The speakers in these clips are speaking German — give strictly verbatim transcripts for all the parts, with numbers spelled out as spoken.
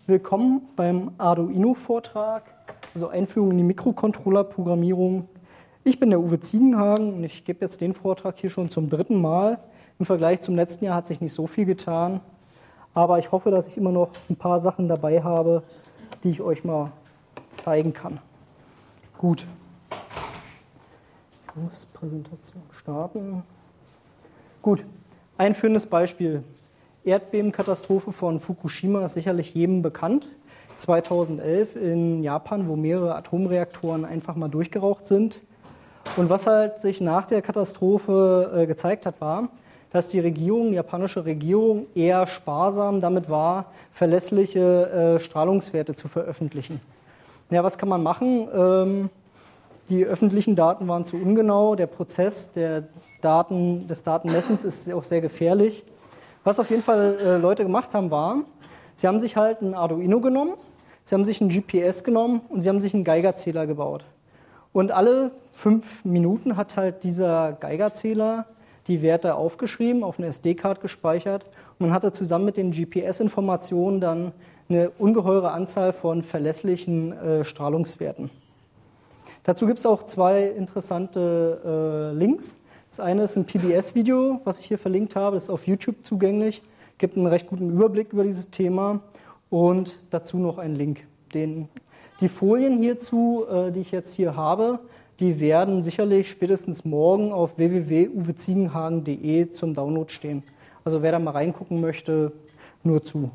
Willkommen beim Arduino-Vortrag, also Einführung in die Mikrocontroller-Programmierung. Ich bin der Uwe Ziegenhagen und ich gebe jetzt den Vortrag hier schon zum dritten Mal. Im Vergleich zum letzten Jahr hat sich nicht so viel getan, aber ich hoffe, dass ich immer noch ein paar Sachen dabei habe, die ich euch mal zeigen kann. Gut. Ich muss Präsentation starten. Gut, einführendes Beispiel. Erdbebenkatastrophe von Fukushima ist sicherlich jedem bekannt. zweitausendelf in Japan, wo mehrere Atomreaktoren einfach mal durchgeraucht sind. Und was halt sich nach der Katastrophe äh, gezeigt hat, war, dass die Regierung, die japanische Regierung, eher sparsam damit war, verlässliche äh, Strahlungswerte zu veröffentlichen. Ja, was kann man machen? Ähm, die öffentlichen Daten waren zu ungenau. Der Prozess der Daten, des Datenmessens ist auch sehr gefährlich. Was auf jeden Fall äh, Leute gemacht haben, war, sie haben sich halt ein Arduino genommen, sie haben sich ein G P S genommen und sie haben sich einen Geigerzähler gebaut. Und alle fünf Minuten hat halt dieser Geigerzähler die Werte aufgeschrieben, auf eine S D-Card gespeichert und man hatte zusammen mit den G P S-Informationen dann eine ungeheure Anzahl von verlässlichen äh, Strahlungswerten. Dazu gibt es auch zwei interessante äh, Links. Das eine ist ein P B S-Video, was ich hier verlinkt habe, das ist auf YouTube zugänglich, gibt einen recht guten Überblick über dieses Thema und dazu noch einen Link. Den, die Folien hierzu, äh, die ich jetzt hier habe, die werden sicherlich spätestens morgen auf w w w punkt uwe ziegenhagen punkt de zum Download stehen. Also wer da mal reingucken möchte, nur zu.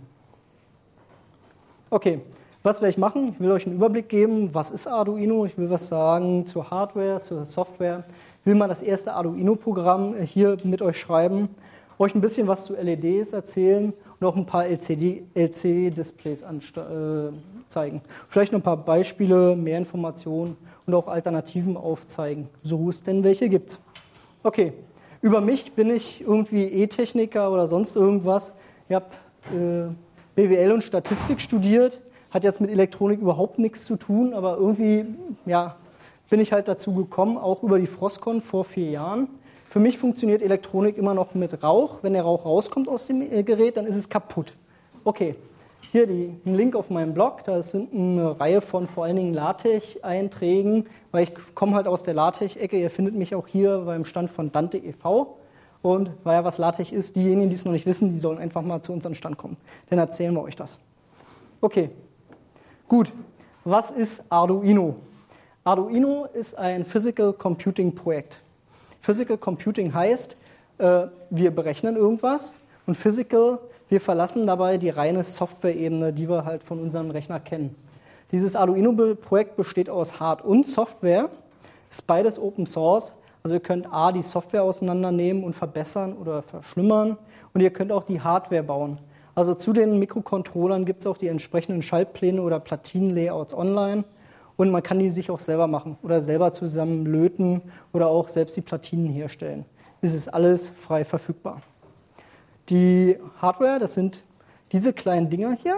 Okay, was werde ich machen? Ich will euch einen Überblick geben, was ist Arduino, ich will was sagen zur Hardware, zur Software. Ich will mal das erste Arduino-Programm hier mit euch schreiben, euch ein bisschen was zu L E Ds erzählen und auch ein paar L C D-Displays äh, zeigen. Vielleicht noch ein paar Beispiele, mehr Informationen und auch Alternativen aufzeigen, so es denn welche gibt. Okay, über mich bin ich irgendwie E-Techniker oder sonst irgendwas. Ich habe äh, B W L und Statistik studiert, hat jetzt mit Elektronik überhaupt nichts zu tun, aber irgendwie, ja, bin ich halt dazu gekommen, auch über die Frostcon vor vier Jahren. Für mich funktioniert Elektronik immer noch mit Rauch. Wenn der Rauch rauskommt aus dem Gerät, dann ist es kaputt. Okay, hier die, ein Link auf meinem Blog. Da sind eine Reihe von vor allen Dingen LaTeX-Einträgen, weil ich komme halt aus der LaTeX-Ecke. Ihr findet mich auch hier beim Stand von Dante e V Und weil ja was LaTeX ist, diejenigen, die es noch nicht wissen, die sollen einfach mal zu unserem Stand kommen. Dann erzählen wir euch das. Okay, gut. Was ist Arduino? Arduino ist ein Physical Computing Projekt. Physical Computing heißt, äh, wir berechnen irgendwas und Physical, wir verlassen dabei die reine Software-Ebene, die wir halt von unserem Rechner kennen. Dieses Arduino-Projekt besteht aus Hard- und Software, ist beides Open Source, also ihr könnt A, die Software auseinandernehmen und verbessern oder verschlimmern und ihr könnt auch die Hardware bauen. Also zu den Mikrocontrollern gibt es auch die entsprechenden Schaltpläne oder Platinenlayouts online. Und man kann die sich auch selber machen oder selber zusammen löten oder auch selbst die Platinen herstellen. Es ist alles frei verfügbar. Die Hardware, das sind diese kleinen Dinger hier.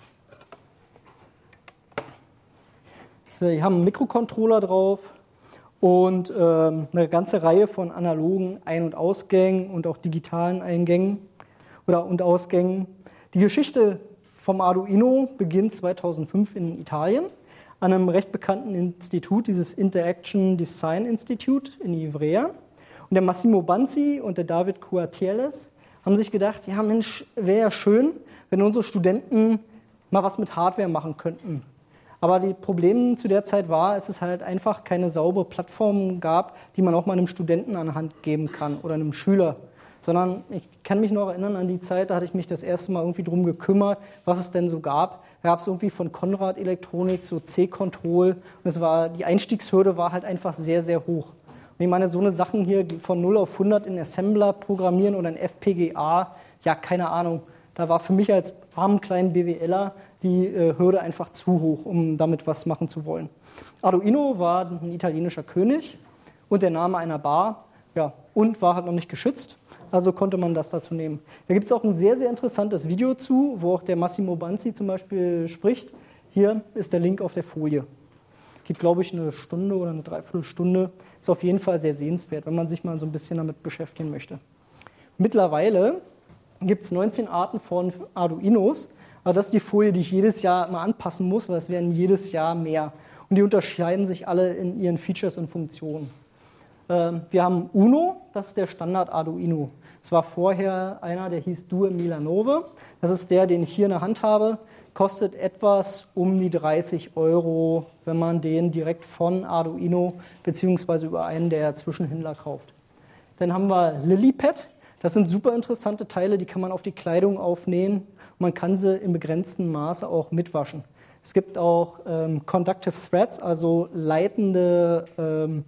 Sie haben einen Mikrocontroller drauf und ähm, eine ganze Reihe von analogen Ein- und Ausgängen und auch digitalen Eingängen oder und Ausgängen. Die Geschichte vom Arduino beginnt zweitausendfünf in Italien. An einem recht bekannten Institut, dieses Interaction Design Institute in Ivrea. Und der Massimo Banzi und der David Cuartieles haben sich gedacht, ja Mensch, wäre ja schön, wenn unsere Studenten mal was mit Hardware machen könnten. Aber die Problem zu der Zeit war, dass es halt einfach keine saubere Plattform gab, die man auch mal einem Studenten an die Hand geben kann oder einem Schüler. Sondern ich kann mich noch erinnern an die Zeit, da hatte ich mich das erste Mal irgendwie drum gekümmert, was es denn so gab. Da gab es irgendwie von Konrad Elektronik so C-Control und es war, die Einstiegshürde war halt einfach sehr, sehr hoch. Und ich meine, so eine Sachen hier von null auf hundert in Assembler programmieren oder in F P G A, ja, keine Ahnung. Da war für mich als armen kleinen BWLer die äh, Hürde einfach zu hoch, um damit was machen zu wollen. Arduino war ein italienischer König und der Name einer Bar, ja, und war halt noch nicht geschützt. Also konnte man das dazu nehmen. Da gibt es auch ein sehr, sehr interessantes Video zu, wo auch der Massimo Banzi zum Beispiel spricht. Hier ist der Link auf der Folie. Geht, glaube ich, eine Stunde oder eine Dreiviertelstunde. Ist auf jeden Fall sehr sehenswert, wenn man sich mal so ein bisschen damit beschäftigen möchte. Mittlerweile gibt es neunzehn Arten von Arduinos. Aber das ist die Folie, die ich jedes Jahr immer anpassen muss, weil es werden jedes Jahr mehr. Und die unterscheiden sich alle in ihren Features und Funktionen. Ähm, wir haben Uno, das ist der Standard Arduino. Es war vorher einer, der hieß Due Milanove. Das ist der, den ich hier in der Hand habe. Kostet etwas um die dreißig Euro, wenn man den direkt von Arduino bzw. über einen der Zwischenhändler kauft. Dann haben wir Lilypad. Das sind super interessante Teile, die kann man auf die Kleidung aufnähen. Und man kann sie im begrenzten Maße auch mitwaschen. Es gibt auch ähm, Conductive Threads, also leitende ähm,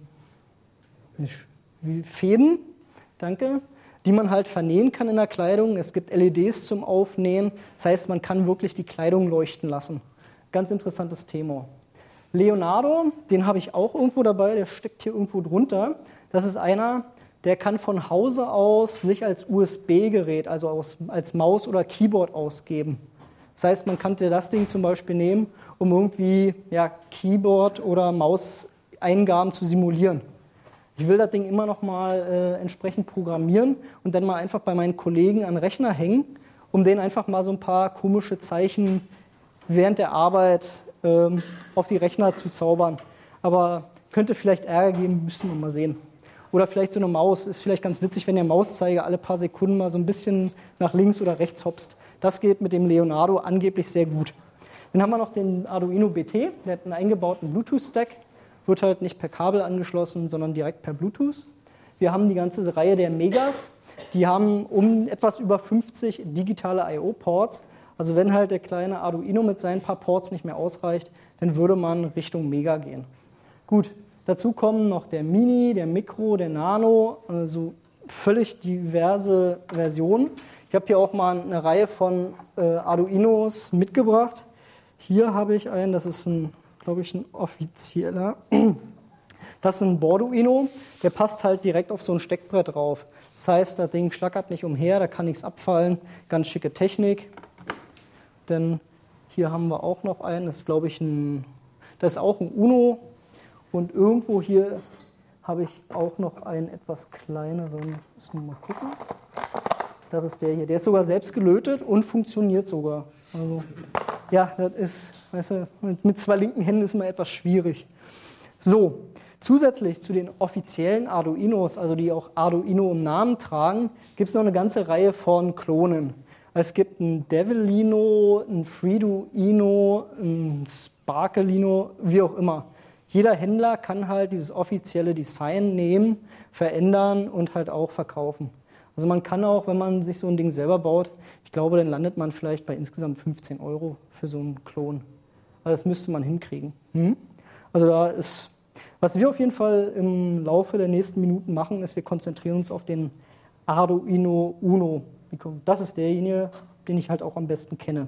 Fäden, danke, die man halt vernähen kann in der Kleidung. Es gibt L E Ds zum Aufnähen, das heißt, man kann wirklich die Kleidung leuchten lassen. Ganz interessantes Thema. Leonardo, den habe ich auch irgendwo dabei, der steckt hier irgendwo drunter. Das ist einer, der kann von Hause aus sich als U S B-Gerät, also aus, als Maus oder Keyboard ausgeben. Das heißt, man kann das Ding zum Beispiel nehmen, um irgendwie ja, Keyboard- oder Mauseingaben zu simulieren. Ich will das Ding immer noch mal äh, entsprechend programmieren und dann mal einfach bei meinen Kollegen an den Rechner hängen, um denen einfach mal so ein paar komische Zeichen während der Arbeit ähm, auf die Rechner zu zaubern. Aber könnte vielleicht Ärger geben, müssten wir mal sehen. Oder vielleicht so eine Maus. Ist vielleicht ganz witzig, wenn der Mauszeiger alle paar Sekunden mal so ein bisschen nach links oder rechts hopst. Das geht mit dem Leonardo angeblich sehr gut. Dann haben wir noch den Arduino B T. Der hat einen eingebauten Bluetooth-Stack. Wird halt nicht per Kabel angeschlossen, sondern direkt per Bluetooth. Wir haben die ganze Reihe der Megas. Die haben um etwas über fünfzig digitale I O-Ports. Also wenn halt der kleine Arduino mit seinen paar Ports nicht mehr ausreicht, dann würde man Richtung Mega gehen. Gut, dazu kommen noch der Mini, der Micro, der Nano, also völlig diverse Versionen. Ich habe hier auch mal eine Reihe von äh, Arduinos mitgebracht. Hier habe ich einen, das ist ein, glaube ich, ein offizieller. Das ist ein Borduino, der passt halt direkt auf so ein Steckbrett drauf. Das heißt, das Ding schlackert nicht umher, da kann nichts abfallen. Ganz schicke Technik. Denn hier haben wir auch noch einen, das ist, glaube ich, ein, das ist auch ein Uno. Und irgendwo hier habe ich auch noch einen etwas kleineren. Müssen wir mal gucken. Das ist der hier. Der ist sogar selbst gelötet und funktioniert sogar. Also, ja, das ist, weißt du, mit, mit zwei linken Händen ist immer etwas schwierig. So, zusätzlich zu den offiziellen Arduinos, also die auch Arduino im Namen tragen, gibt es noch eine ganze Reihe von Klonen. Es gibt ein Devilino, ein Freeduino, ein Sparkelino, wie auch immer. Jeder Händler kann halt dieses offizielle Design nehmen, verändern und halt auch verkaufen. Also man kann auch, wenn man sich so ein Ding selber baut, ich glaube, dann landet man vielleicht bei insgesamt fünfzehn Euro für so einen Klon. Also das müsste man hinkriegen. Hm? Also da ist, was wir auf jeden Fall im Laufe der nächsten Minuten machen, ist, wir konzentrieren uns auf den Arduino Uno. Das ist derjenige, den ich halt auch am besten kenne.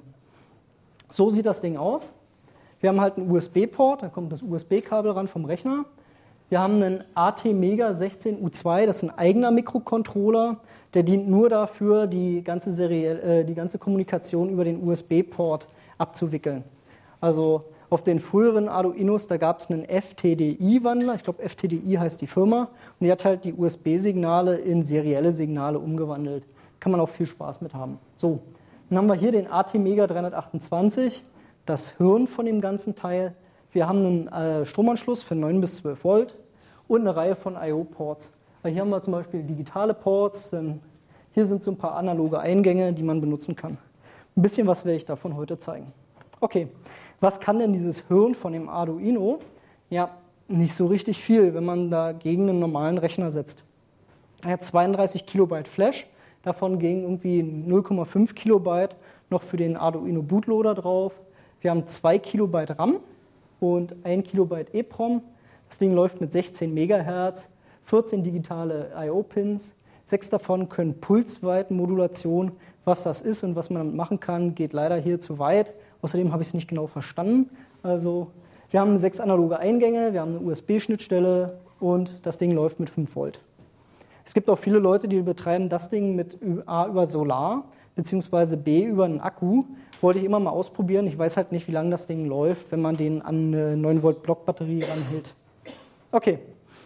So sieht das Ding aus. Wir haben halt einen U S B-Port, da kommt das U S B-Kabel ran vom Rechner. Wir haben einen A T Mega sechzehn U zwei, das ist ein eigener Mikrocontroller, der dient nur dafür, die ganze, Serie, äh, die ganze Kommunikation über den U S B-Port abzuwickeln. Also auf den früheren Arduinos, da gab es einen F T D I-Wandler, ich glaube F T D I heißt die Firma, und die hat halt die U S B-Signale in serielle Signale umgewandelt. Kann man auch viel Spaß mit haben. So, dann haben wir hier den A T Mega dreihundertachtundzwanzig, das Hirn von dem ganzen Teil. Wir haben einen äh, Stromanschluss für neun bis zwölf Volt und eine Reihe von I O-Ports. Hier haben wir zum Beispiel digitale Ports, denn hier sind so ein paar analoge Eingänge, die man benutzen kann. Ein bisschen was werde ich davon heute zeigen. Okay, was kann denn dieses Hirn von dem Arduino? Ja, nicht so richtig viel, wenn man da gegen einen normalen Rechner setzt. Er hat zweiunddreißig Kilobyte Flash, davon gehen irgendwie null Komma fünf Kilobyte noch für den Arduino Bootloader drauf. Wir haben zwei Kilobyte RAM und ein Kilobyte EEPROM. Das Ding läuft mit sechzehn Megahertz, vierzehn digitale I O-Pins. Sechs davon können Pulsweitenmodulation. Was das ist und was man damit machen kann, geht leider hier zu weit. Außerdem habe ich es nicht genau verstanden. Also, wir haben sechs analoge Eingänge, wir haben eine U S B-Schnittstelle und das Ding läuft mit fünf Volt. Es gibt auch viele Leute, die betreiben das Ding mit A über Solar beziehungsweise B über einen Akku. Wollte ich immer mal ausprobieren. Ich weiß halt nicht, wie lange das Ding läuft, wenn man den an eine neun Volt Blockbatterie ranhält. Okay.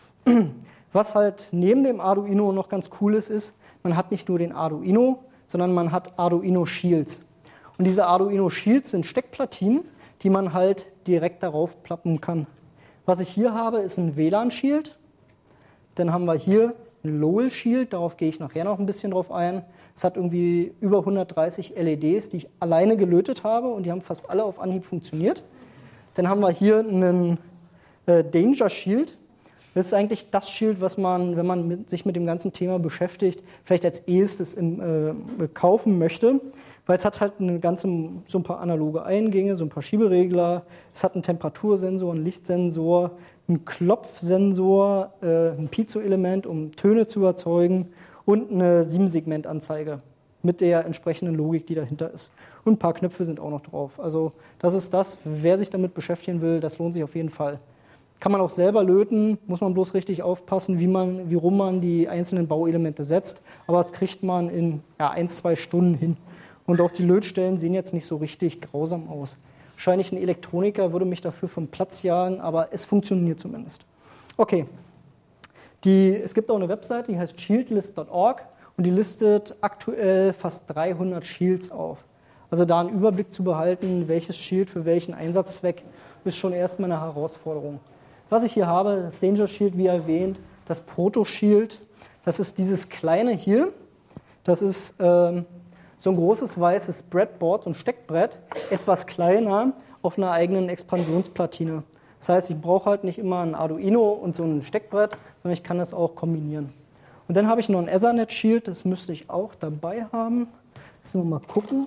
Was halt neben dem Arduino noch ganz cool ist, ist, man hat nicht nur den Arduino, sondern man hat Arduino Shields. Und diese Arduino Shields sind Steckplatinen, die man halt direkt darauf plappen kann. Was ich hier habe, ist ein W L A N-Shield. Dann haben wir hier ein Lowell-Shield, darauf gehe ich nachher noch ein bisschen drauf ein. Es hat irgendwie über hundertdreißig L E Ds, die ich alleine gelötet habe und die haben fast alle auf Anhieb funktioniert. Dann haben wir hier einen äh, Danger Shield. Das ist eigentlich das Shield, was man, wenn man mit, sich mit dem ganzen Thema beschäftigt, vielleicht als erstes im, äh, kaufen möchte, weil es hat halt eine ganze, so ein paar analoge Eingänge, so ein paar Schieberegler, es hat einen Temperatursensor, einen Lichtsensor, einen Klopfsensor, äh, ein Piezo-Element, um Töne zu erzeugen und eine sieben Segment Anzeige mit der entsprechenden Logik, die dahinter ist. Und ein paar Knöpfe sind auch noch drauf. Also das ist das, wer sich damit beschäftigen will, das lohnt sich auf jeden Fall. Kann man auch selber löten, muss man bloß richtig aufpassen, wie, man, wie rum man die einzelnen Bauelemente setzt. Aber das kriegt man in ja, ein, zwei Stunden hin. Und auch die Lötstellen sehen jetzt nicht so richtig grausam aus. Wahrscheinlich ein Elektroniker würde mich dafür vom Platz jagen, aber es funktioniert zumindest. Okay, die, es gibt auch eine Webseite, die heißt shieldlist punkt org und die listet aktuell fast dreihundert Shields auf. Also da einen Überblick zu behalten, welches Shield für welchen Einsatzzweck, ist schon erstmal eine Herausforderung. Was ich hier habe, das Danger Shield, wie erwähnt, das Proto Shield, das ist dieses kleine hier, das ist ähm, so ein großes weißes Breadboard, so ein Steckbrett, etwas kleiner auf einer eigenen Expansionsplatine. Das heißt, ich brauche halt nicht immer ein Arduino und so ein Steckbrett, sondern ich kann das auch kombinieren. Und dann habe ich noch ein Ethernet Shield, das müsste ich auch dabei haben. Müssen wir mal gucken.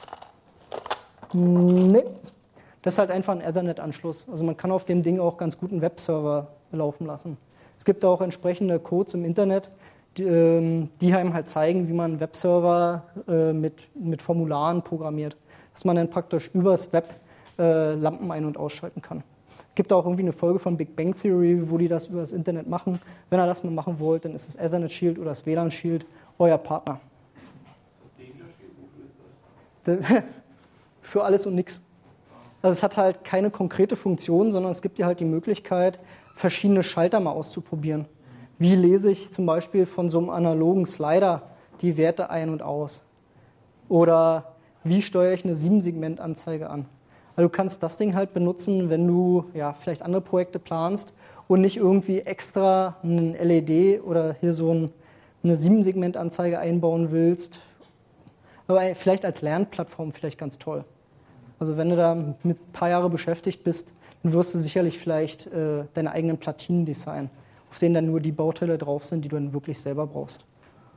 Nee. Das ist halt einfach ein Ethernet-Anschluss. Also man kann auf dem Ding auch ganz gut einen Webserver laufen lassen. Es gibt auch entsprechende Codes im Internet, die, die einem halt zeigen, wie man einen Webserver äh, mit, mit Formularen programmiert. Dass man dann praktisch übers Web äh, Lampen ein- und ausschalten kann. Es gibt auch irgendwie eine Folge von Big Bang Theory, wo die das über das Internet machen. Wenn ihr das mal machen wollt, dann ist das Ethernet Shield oder das W L A N Shield euer Partner. Das Danger Shield, wofür ist das? Für alles und nichts. Also es hat halt keine konkrete Funktion, sondern es gibt dir halt die Möglichkeit, verschiedene Schalter mal auszuprobieren. Wie lese ich zum Beispiel von so einem analogen Slider die Werte ein und aus? Oder wie steuere ich eine sieben Segment Anzeige an? Also du kannst das Ding halt benutzen, wenn du ja, vielleicht andere Projekte planst und nicht irgendwie extra einen L E D oder hier so ein, eine sieben Segment Anzeige einbauen willst. Aber vielleicht als Lernplattform vielleicht ganz toll. Also wenn du da mit ein paar Jahren beschäftigt bist, dann wirst du sicherlich vielleicht äh, deine eigenen Platinen designen, auf denen dann nur die Bauteile drauf sind, die du dann wirklich selber brauchst.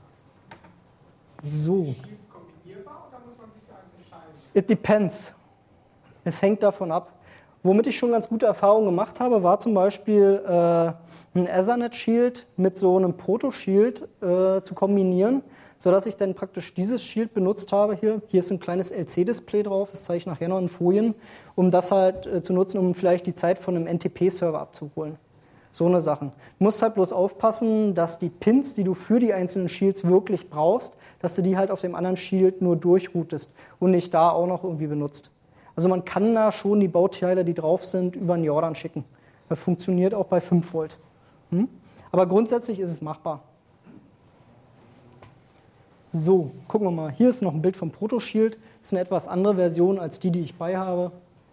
So. Ist das kombinierbar oder muss man sich da eins entscheiden? It depends. Es hängt davon ab. Womit ich schon ganz gute Erfahrungen gemacht habe, war zum Beispiel äh, ein Ethernet Shield mit so einem Proto Shield äh, zu kombinieren, sodass ich dann praktisch dieses Shield benutzt habe hier. Hier ist ein kleines L C-Display drauf, das zeige ich nachher noch in Folien, um das halt äh, zu nutzen, um vielleicht die Zeit von einem N T P-Server abzuholen. So eine Sachen. Du musst halt bloß aufpassen, dass die Pins, die du für die einzelnen Shields wirklich brauchst, dass du die halt auf dem anderen Shield nur durchroutest und nicht da auch noch irgendwie benutzt. Also man kann da schon die Bauteile, die drauf sind, über einen Jordan schicken. Das funktioniert auch bei fünf Volt. Hm? Aber grundsätzlich ist es machbar. So, gucken wir mal. Hier ist noch ein Bild vom Proto Shield. Das ist eine etwas andere Version als die, die ich bei habe.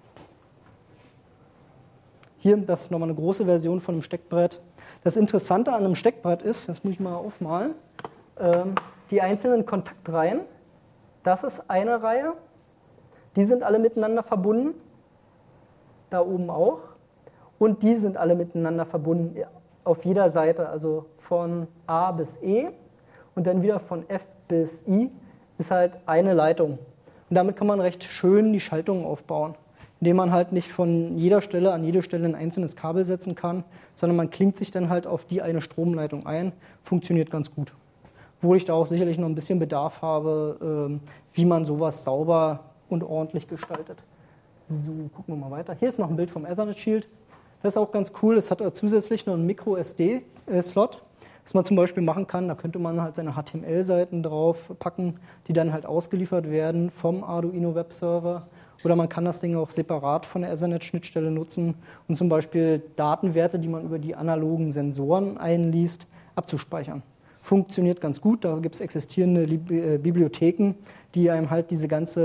Hier, das ist nochmal eine große Version von einem Steckbrett. Das Interessante an einem Steckbrett ist, das muss ich mal aufmalen, ähm, die einzelnen Kontaktreihen. Das ist eine Reihe. Die sind alle miteinander verbunden. Da oben auch. Und die sind alle miteinander verbunden auf jeder Seite. Also von A bis E und dann wieder von F bis I ist halt eine Leitung. Und damit kann man recht schön die Schaltungen aufbauen, indem man halt nicht von jeder Stelle an jede Stelle ein einzelnes Kabel setzen kann, sondern man klingt sich dann halt auf die eine Stromleitung ein. Funktioniert ganz gut. Obwohl ich da auch sicherlich noch ein bisschen Bedarf habe, wie man sowas sauber und ordentlich gestaltet. So, gucken wir mal weiter. Hier ist noch ein Bild vom Ethernet Shield. Das ist auch ganz cool. Es hat zusätzlich noch einen Micro S D-Slot, was man zum Beispiel machen kann. Da könnte man halt seine H T M L-Seiten drauf packen, die dann halt ausgeliefert werden vom Arduino Webserver. Oder man kann das Ding auch separat von der Ethernet-Schnittstelle nutzen und zum Beispiel Datenwerte, die man über die analogen Sensoren einliest, abzuspeichern. Funktioniert ganz gut. Da gibt es existierende Bibliotheken, die einem halt diese ganze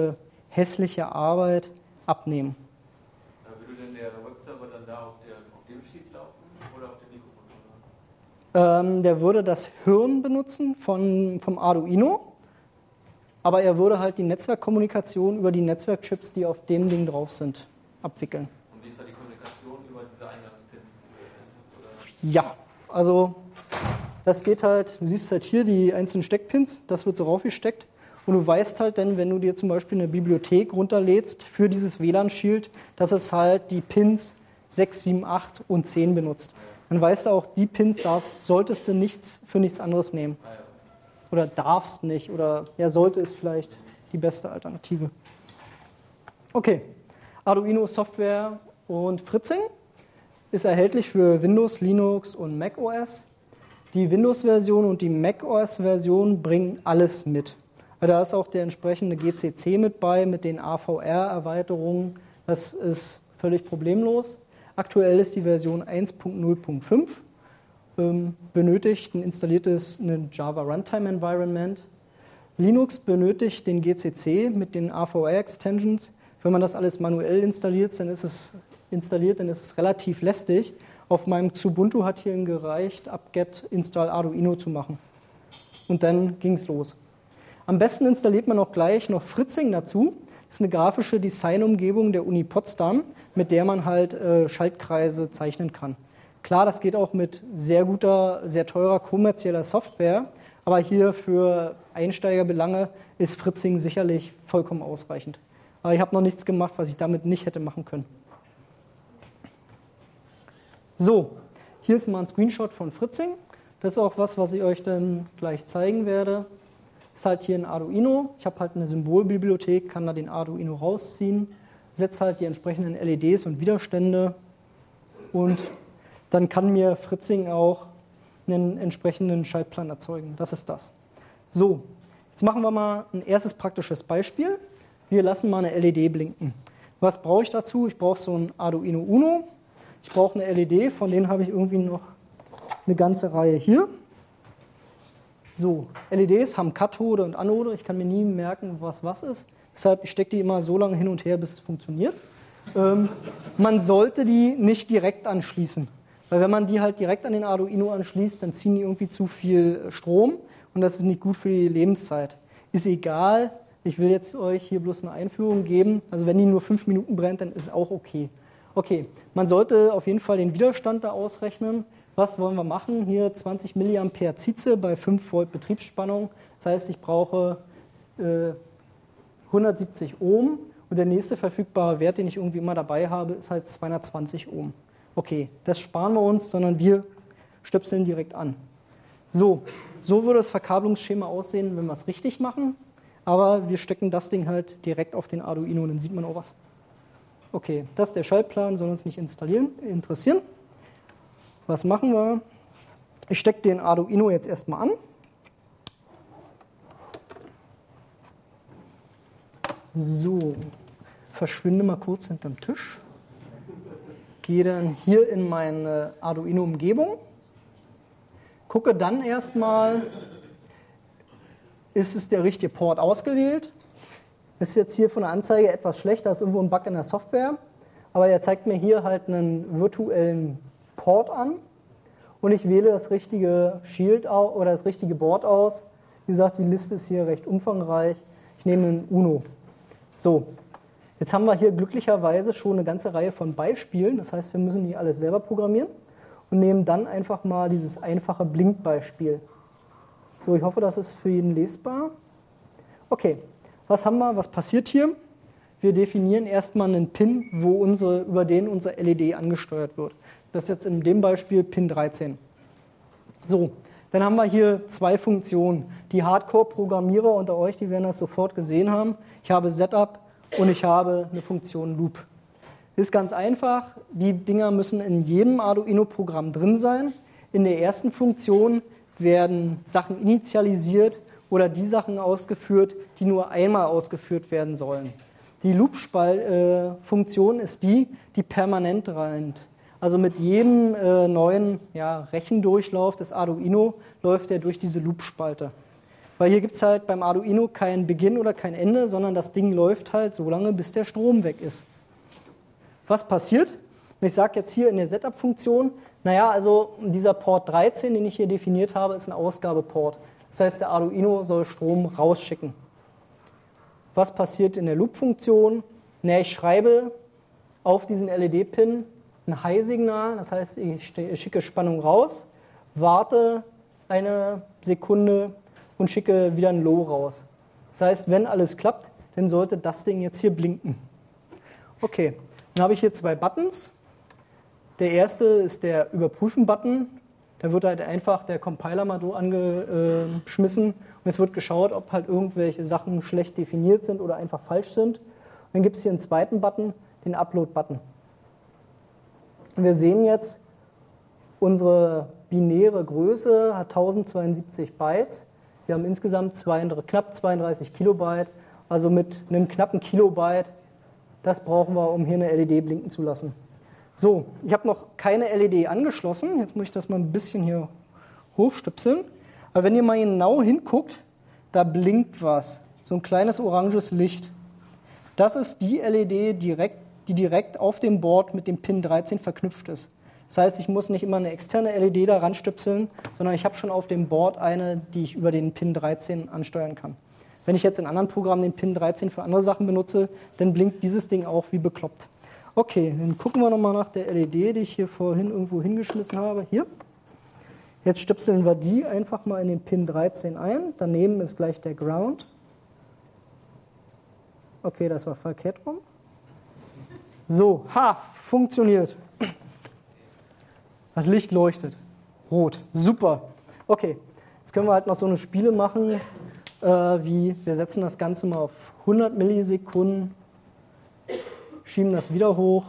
hässliche Arbeit abnehmen. Würde denn der Webserver dann da auf, der, auf dem Sheet laufen oder auf dem Mikrocontroller? Ähm, der würde das Hirn benutzen von, vom Arduino, aber er würde halt die Netzwerkkommunikation über die Netzwerkchips, die auf dem Ding drauf sind, abwickeln. Und wie ist da die Kommunikation über diese Eingangspins? Ja, also das geht halt, du siehst halt hier die einzelnen Steckpins, das wird so raufgesteckt und du weißt halt dann, wenn du dir zum Beispiel eine Bibliothek runterlädst für dieses W L A N-Shield, dass es halt die Pins sechs, sieben, acht und zehn benutzt. Dann weißt du auch, die Pins darfst, solltest du nichts für nichts anderes nehmen. Oder darfst nicht, oder ja, sollte ist vielleicht die beste Alternative. Okay, Arduino Software und Fritzing ist erhältlich für Windows, Linux und macOS. Die Windows-Version und die macOS-Version bringen alles mit. Also da ist auch der entsprechende G C C mit bei, mit den A V R-Erweiterungen. Das ist völlig problemlos. Aktuell ist die Version eins Punkt null Punkt fünf. Ähm, benötigt ein installiertes ein Java Runtime Environment. Linux benötigt den G C C mit den A V R-Extensions. Wenn man das alles manuell installiert, dann ist es installiert, dann ist es relativ lästig. Auf meinem Xubuntu hat hier gereicht, apt-get install Arduino zu machen. Und dann ging es los. Am besten installiert man auch gleich noch Fritzing dazu. Das ist eine grafische Designumgebung der Uni Potsdam, mit der man halt äh, Schaltkreise zeichnen kann. Klar, das geht auch mit sehr guter, sehr teurer kommerzieller Software, aber hier für Einsteigerbelange ist Fritzing sicherlich vollkommen ausreichend. Aber ich habe noch nichts gemacht, was ich damit nicht hätte machen können. So, hier ist mal ein Screenshot von Fritzing. Das ist auch was, was ich euch dann gleich zeigen werde. Das ist halt hier ein Arduino. Ich habe halt eine Symbolbibliothek, kann da den Arduino rausziehen, setze halt die entsprechenden L E Ds und Widerstände und dann kann mir Fritzing auch einen entsprechenden Schaltplan erzeugen. Das ist das. So, jetzt machen wir mal ein erstes praktisches Beispiel. Wir lassen mal eine L E D blinken. Was brauche ich dazu? Ich brauche so ein Arduino Uno. Ich brauche eine L E D, von denen habe ich irgendwie noch eine ganze Reihe hier. So, L E Ds haben Kathode und Anode. Ich kann mir nie merken, was was ist. Deshalb, ich stecke die immer so lange hin und her, bis es funktioniert. Ähm, man sollte die nicht direkt anschließen. Weil wenn man die halt direkt an den Arduino anschließt, dann ziehen die irgendwie zu viel Strom und das ist nicht gut für die Lebenszeit. Ist egal, ich will jetzt euch hier bloß eine Einführung geben. Also wenn die nur fünf Minuten brennt, dann ist es auch okay. Okay, man sollte auf jeden Fall den Widerstand da ausrechnen. Was wollen wir machen? Hier zwanzig Milliampere Zize bei fünf Volt Betriebsspannung. Das heißt, ich brauche äh, hundertsiebzig Ohm und der nächste verfügbare Wert, den ich irgendwie immer dabei habe, ist halt zweihundertzwanzig Ohm. Okay, das sparen wir uns, sondern wir stöpseln direkt an. So, so würde das Verkabelungsschema aussehen, wenn wir es richtig machen. Aber wir stecken das Ding halt direkt auf den Arduino und dann sieht man auch was. Okay, das ist der Schaltplan, soll uns nicht installieren, interessieren. Was machen wir? Ich stecke den Arduino jetzt erstmal an. So, verschwinde mal kurz hinterm Tisch. Gehe dann hier in meine Arduino-Umgebung. Gucke dann erstmal, ist es der richtige Port ausgewählt? Ist jetzt hier von der Anzeige etwas schlecht, da ist irgendwo ein Bug in der Software, aber er zeigt mir hier halt einen virtuellen Port an und ich wähle das richtige Shield oder das richtige Board aus. Wie gesagt, die Liste ist hier recht umfangreich. Ich nehme einen Uno. So, jetzt haben wir hier glücklicherweise schon eine ganze Reihe von Beispielen, das heißt, wir müssen die alles selber programmieren und nehmen dann einfach mal dieses einfache Blinkbeispiel. So, ich hoffe, das ist für jeden lesbar. Okay. Was haben wir? Was passiert hier? Wir definieren erstmal einen Pin, wo unsere, über den unser L E D angesteuert wird. Das ist jetzt in dem Beispiel Pin dreizehn. So, dann haben wir hier zwei Funktionen. Die Hardcore-Programmierer unter euch, die werden das sofort gesehen haben. Ich habe Setup und ich habe eine Funktion Loop. Ist ganz einfach. Die Dinger müssen in jedem Arduino-Programm drin sein. In der ersten Funktion werden Sachen initialisiert oder die Sachen ausgeführt, die nur einmal ausgeführt werden sollen. Die Loop-Funktion ist die, die permanent rennt. Also mit jedem äh, neuen ja, Rechendurchlauf des Arduino läuft er durch diese Loop-Spalte. Weil hier gibt es halt beim Arduino kein Beginn oder kein Ende, sondern das Ding läuft halt so lange, bis der Strom weg ist. Was passiert? Ich sage jetzt hier in der Setup-Funktion, naja, also dieser Port dreizehn, den ich hier definiert habe, ist ein Ausgabeport. Das heißt, der Arduino soll Strom rausschicken. Was passiert in der Loop-Funktion? Na, ich schreibe auf diesen L E D-Pin ein High-Signal, das heißt, ich schicke Spannung raus, warte eine Sekunde und schicke wieder ein Low raus. Das heißt, wenn alles klappt, dann sollte das Ding jetzt hier blinken. Okay, dann habe ich hier zwei Buttons. Der erste ist der Überprüfen-Button. Da wird halt einfach der Compiler mal so angeschmissen und es wird geschaut, ob halt irgendwelche Sachen schlecht definiert sind oder einfach falsch sind. Und dann gibt es hier einen zweiten Button, den Upload-Button. Und wir sehen jetzt, unsere binäre Größe hat tausendzweiundsiebzig Bytes. Wir haben insgesamt zweiunddreißig, knapp zweiunddreißig Kilobyte, also mit einem knappen Kilobyte. Das brauchen wir, um hier eine L E D blinken zu lassen. So, ich habe noch keine L E D angeschlossen. Jetzt muss ich das mal ein bisschen hier hochstöpseln. Aber wenn ihr mal genau hinguckt, da blinkt was. So ein kleines oranges Licht. Das ist die L E D, direkt, die direkt auf dem Board mit dem Pin dreizehn verknüpft ist. Das heißt, ich muss nicht immer eine externe L E D da ranstöpseln, sondern ich habe schon auf dem Board eine, die ich über den Pin dreizehn ansteuern kann. Wenn ich jetzt in anderen Programmen den Pin dreizehn für andere Sachen benutze, dann blinkt dieses Ding auch wie bekloppt. Okay, dann gucken wir nochmal nach der L E D, die ich hier vorhin irgendwo hingeschmissen habe. Hier. Jetzt stöpseln wir die einfach mal in den Pin dreizehn ein. Daneben ist gleich der Ground. Okay, das war verkehrt rum. So, ha, funktioniert. Das Licht leuchtet. Rot. Super. Okay, jetzt können wir halt noch so eine Spiele machen, äh, wie wir setzen das Ganze mal auf hundert Millisekunden. Schieben das wieder hoch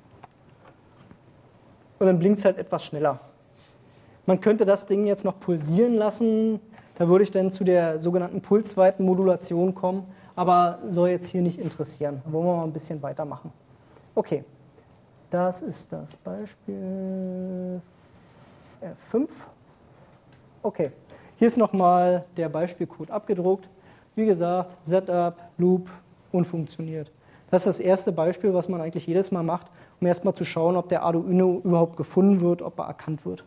und dann blinkt es halt etwas schneller. Man könnte das Ding jetzt noch pulsieren lassen, da würde ich dann zu der sogenannten pulsweiten Modulation kommen, aber soll jetzt hier nicht interessieren. Da wollen wir mal ein bisschen weitermachen. Okay, das ist das Beispiel R fünf. Okay, hier ist nochmal der Beispielcode abgedruckt. Wie gesagt, Setup, Loop und funktioniert. Das ist das erste Beispiel, was man eigentlich jedes Mal macht, um erstmal zu schauen, ob der Arduino überhaupt gefunden wird, ob er erkannt wird.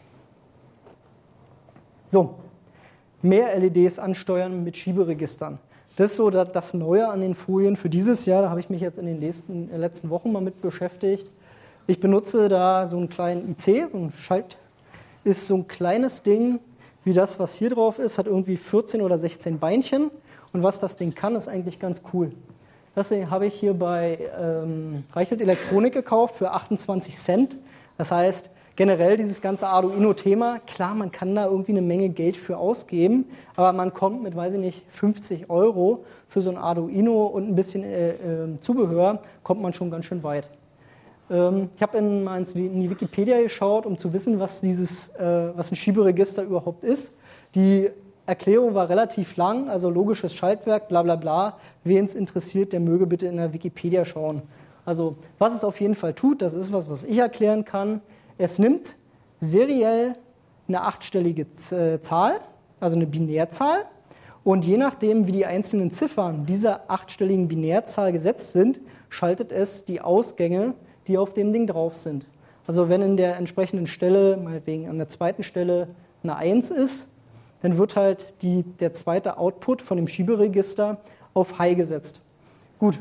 So, mehr L E Ds ansteuern mit Schieberegistern. Das ist so das Neue an den Folien für dieses Jahr. Da habe ich mich jetzt in den letzten, letzten Wochen mal mit beschäftigt. Ich benutze da so einen kleinen I C, so ein Schalt, ist so ein kleines Ding wie das, was hier drauf ist, hat irgendwie vierzehn oder sechzehn Beinchen. Und was das Ding kann, ist eigentlich ganz cool. Das habe ich hier bei ähm, Reichelt Elektronik gekauft für achtundzwanzig Cent. Das heißt, generell dieses ganze Arduino-Thema, klar, man kann da irgendwie eine Menge Geld für ausgeben, aber man kommt mit, weiß ich nicht, fünfzig Euro für so ein Arduino und ein bisschen äh, äh, Zubehör, kommt man schon ganz schön weit. Ähm, ich habe in, in die Wikipedia geschaut, um zu wissen, was, dieses, äh, was ein Schieberegister überhaupt ist. Die Erklärung war relativ lang, also logisches Schaltwerk, bla bla bla. Wen es interessiert, der möge bitte in der Wikipedia schauen. Also was es auf jeden Fall tut, das ist was, was ich erklären kann. Es nimmt seriell eine achtstellige Zahl, also eine Binärzahl, und je nachdem, wie die einzelnen Ziffern dieser achtstelligen Binärzahl gesetzt sind, schaltet es die Ausgänge, die auf dem Ding drauf sind. Also wenn in der entsprechenden Stelle, meinetwegen an der zweiten Stelle, eine eins ist, dann wird halt die, der zweite Output von dem Schieberegister auf High gesetzt. Gut,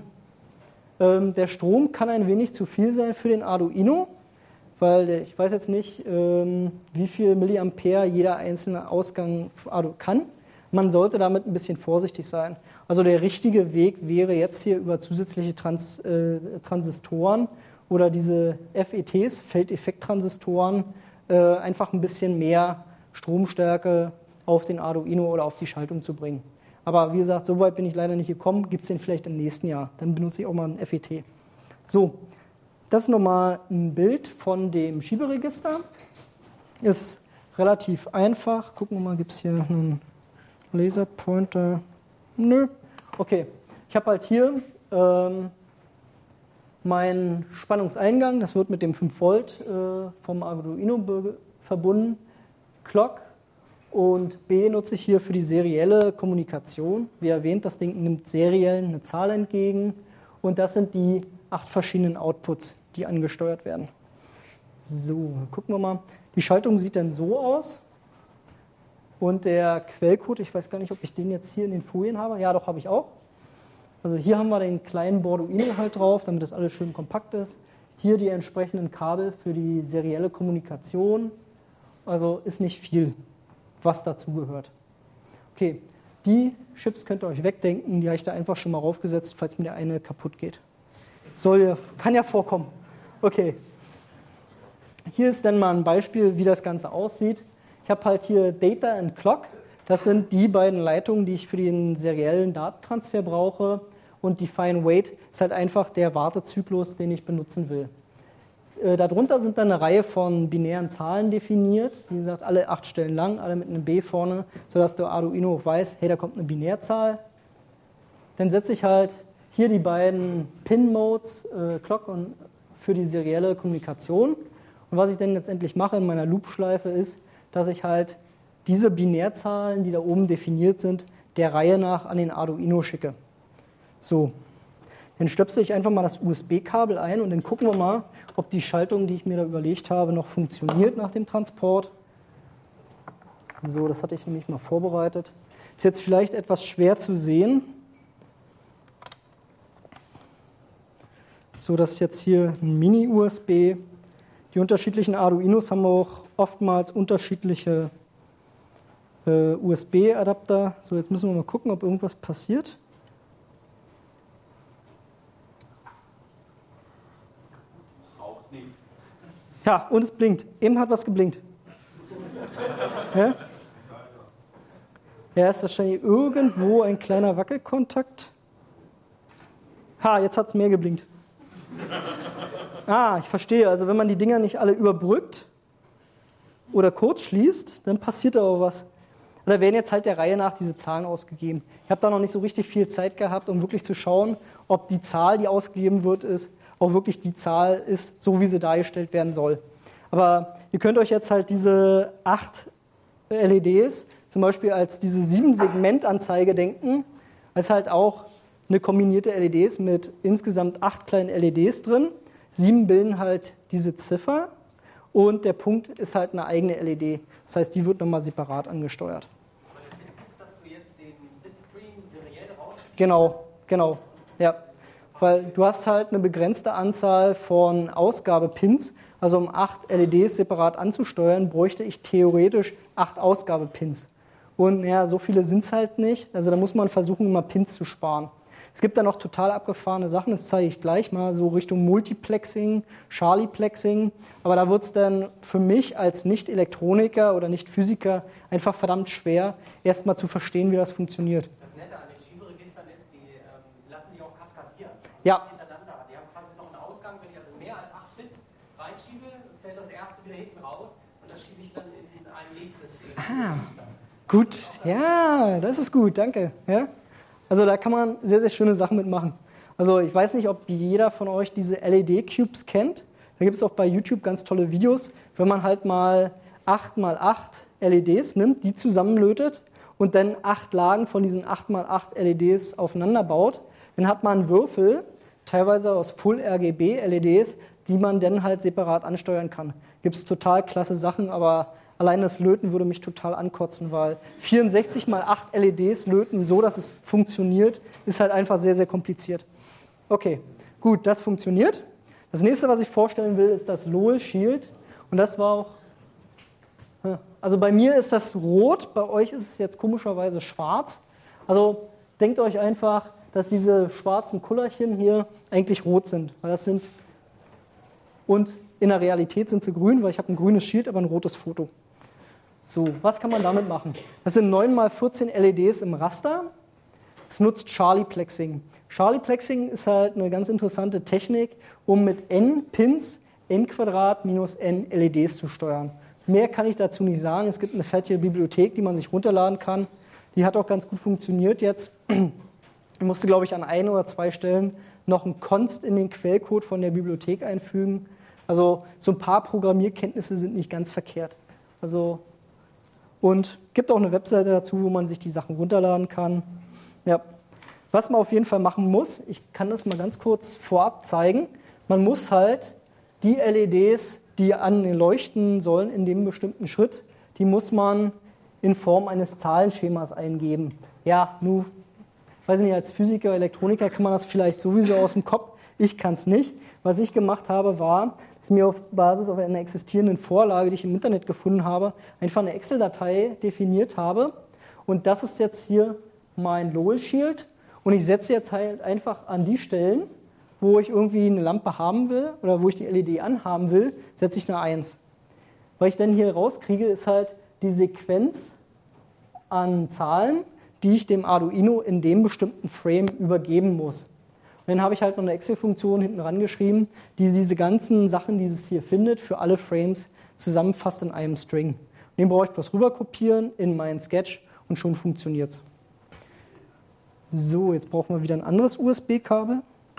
ähm, der Strom kann ein wenig zu viel sein für den Arduino, weil der, ich weiß jetzt nicht, ähm, wie viel Milliampere jeder einzelne Ausgang kann. Man sollte damit ein bisschen vorsichtig sein. Also der richtige Weg wäre jetzt hier über zusätzliche Trans, äh, Transistoren oder diese F E Ts, Feldeffekttransistoren, äh, einfach ein bisschen mehr Stromstärke auf den Arduino oder auf die Schaltung zu bringen. Aber wie gesagt, so weit bin ich leider nicht gekommen. Gibt es den vielleicht im nächsten Jahr. Dann benutze ich auch mal ein F E T. So, das ist nochmal ein Bild von dem Schieberegister. Ist relativ einfach. Gucken wir mal, gibt es hier einen Laserpointer? Nö. Okay, ich habe halt hier ähm, meinen Spannungseingang. Das wird mit dem fünf Volt äh, vom Arduino verbunden. Clock. Und B nutze ich hier für die serielle Kommunikation. Wie erwähnt, das Ding nimmt seriell eine Zahl entgegen. Und das sind die acht verschiedenen Outputs, die angesteuert werden. So, gucken wir mal. Die Schaltung sieht dann so aus. Und der Quellcode, ich weiß gar nicht, ob ich den jetzt hier in den Folien habe. Ja, doch, habe ich auch. Also hier haben wir den kleinen Borduino halt drauf, damit das alles schön kompakt ist. Hier die entsprechenden Kabel für die serielle Kommunikation. Also ist nicht viel, was dazu gehört. Okay, die Chips könnt ihr euch wegdenken, die habe ich da einfach schon mal raufgesetzt, falls mir der eine kaputt geht. Soll ja, kann ja vorkommen. Okay. Hier ist dann mal ein Beispiel, wie das Ganze aussieht. Ich habe halt hier Data und Clock. Das sind die beiden Leitungen, die ich für den seriellen Datentransfer brauche. Und Define Wait ist halt einfach der Wartezyklus, den ich benutzen will. Äh, darunter sind dann eine Reihe von binären Zahlen definiert. Wie gesagt, alle acht Stellen lang, alle mit einem B vorne, sodass der Arduino weiß, hey, da kommt eine Binärzahl. Dann setze ich halt hier die beiden Pin-Modes, äh, Clock und für die serielle Kommunikation. Und was ich dann letztendlich mache in meiner Loop-Schleife ist, dass ich halt diese Binärzahlen, die da oben definiert sind, der Reihe nach an den Arduino schicke. So, dann stöpsel ich einfach mal das U S B-Kabel ein und dann gucken wir mal, ob die Schaltung, die ich mir da überlegt habe, noch funktioniert nach dem Transport. So, das hatte ich nämlich mal vorbereitet. Ist jetzt vielleicht etwas schwer zu sehen. So, das ist jetzt hier ein Mini-U S B. Die unterschiedlichen Arduinos haben auch oftmals unterschiedliche äh, U S B-Adapter. So, jetzt müssen wir mal gucken, ob irgendwas passiert. Raucht nicht. Ja, und es blinkt. Eben hat was geblinkt. Ja? Ja, ist wahrscheinlich irgendwo ein kleiner Wackelkontakt. Ha, jetzt hat es mehr geblinkt. Ah, ich verstehe. Also wenn man die Dinger nicht alle überbrückt oder kurz schließt, dann passiert aber was. Und da werden jetzt halt der Reihe nach diese Zahlen ausgegeben. Ich habe da noch nicht so richtig viel Zeit gehabt, um wirklich zu schauen, ob die Zahl, die ausgegeben wird, ist, auch wirklich die Zahl ist, so wie sie dargestellt werden soll. Aber ihr könnt euch jetzt halt diese acht L E Ds zum Beispiel als diese sieben Segmentanzeige denken. Das ist halt auch eine kombinierte L E Ds mit insgesamt acht kleinen L E Ds drin. Sieben bilden halt diese Ziffer und der Punkt ist halt eine eigene L E D. Das heißt, die wird nochmal separat angesteuert. Aber der Witz ist, dass du jetzt den Bitstream seriell rauskriegst. Genau, genau, ja. Weil du hast halt eine begrenzte Anzahl von Ausgabepins. Also um acht L E Ds separat anzusteuern, bräuchte ich theoretisch acht Ausgabepins. Und ja, so viele sind es halt nicht. Also da muss man versuchen, immer Pins zu sparen. Es gibt da noch total abgefahrene Sachen, das zeige ich gleich mal, so Richtung Multiplexing, Charlieplexing. Aber da wird es dann für mich als Nicht-Elektroniker oder Nicht-Physiker einfach verdammt schwer, erstmal zu verstehen, wie das funktioniert. Das Nette an den Schieberegistern ist, die ähm, lassen sich auch kaskadieren. Also Ja. Hintereinander. Die haben quasi noch einen Ausgang, wenn ich also mehr als acht Bits reinschiebe, fällt das erste wieder hinten raus und das schiebe ich dann in ein nächstes äh, Ah. Register. Gut, ja, das ist gut, danke. Ja? Also da kann man sehr, sehr schöne Sachen mitmachen. Also ich weiß nicht, ob jeder von euch diese L E D-Cubes kennt. Da gibt es auch bei YouTube ganz tolle Videos, wenn man halt mal acht mal acht L E Ds nimmt, die zusammenlötet und dann acht Lagen von diesen acht mal acht L E Ds aufeinander baut, dann hat man einen Würfel, teilweise aus Full-R G B-L E Ds, die man dann halt separat ansteuern kann. Gibt es total klasse Sachen, aber allein das Löten würde mich total ankotzen, weil vierundsechzig mal acht L E Ds löten, so dass es funktioniert, ist halt einfach sehr, sehr kompliziert. Okay, gut, das funktioniert. Das nächste, was ich vorstellen will, ist das Lowell Shield. Und das war auch, also bei mir ist das rot, bei euch ist es jetzt komischerweise schwarz. Also denkt euch einfach, dass diese schwarzen Kullerchen hier eigentlich rot sind, weil das sind, und in der Realität sind sie grün, weil ich habe ein grünes Shield, aber ein rotes Foto. So, was kann man damit machen? Das sind neun mal vierzehn L E Ds im Raster. Es nutzt Charlieplexing. Charlieplexing ist halt eine ganz interessante Technik, um mit n Pins n Quadrat minus n L E Ds zu steuern. Mehr kann ich dazu nicht sagen. Es gibt eine fertige Bibliothek, die man sich runterladen kann. Die hat auch ganz gut funktioniert jetzt. Ich musste, glaube ich, an ein oder zwei Stellen noch einen Const in den Quellcode von der Bibliothek einfügen. Also so ein paar Programmierkenntnisse sind nicht ganz verkehrt. Also und gibt auch eine Webseite dazu, wo man sich die Sachen runterladen kann. Ja. Was man auf jeden Fall machen muss, ich kann das mal ganz kurz vorab zeigen, man muss halt die L E Ds, die anleuchten sollen in dem bestimmten Schritt, die muss man in Form eines Zahlenschemas eingeben. Ja, nun, weiß nicht, als Physiker, Elektroniker kann man das vielleicht sowieso aus dem Kopf, ich kann es nicht. Was ich gemacht habe, war, dass ich mir auf Basis auf einer existierenden Vorlage, die ich im Internet gefunden habe, einfach eine Excel-Datei definiert habe. Und das ist jetzt hier mein Lowell-Shield. Und ich setze jetzt halt einfach an die Stellen, wo ich irgendwie eine Lampe haben will oder wo ich die L E D anhaben will, setze ich eine eins. Was ich dann hier rauskriege, ist halt die Sequenz an Zahlen, die ich dem Arduino in dem bestimmten Frame übergeben muss. Und dann habe ich halt noch eine Excel-Funktion hinten ran geschrieben, die diese ganzen Sachen, die es hier findet, für alle Frames zusammenfasst in einem String. Und den brauche ich bloß rüber kopieren in meinen Sketch und schon funktioniert es. So, jetzt brauchen wir wieder ein anderes U S B-Kabel.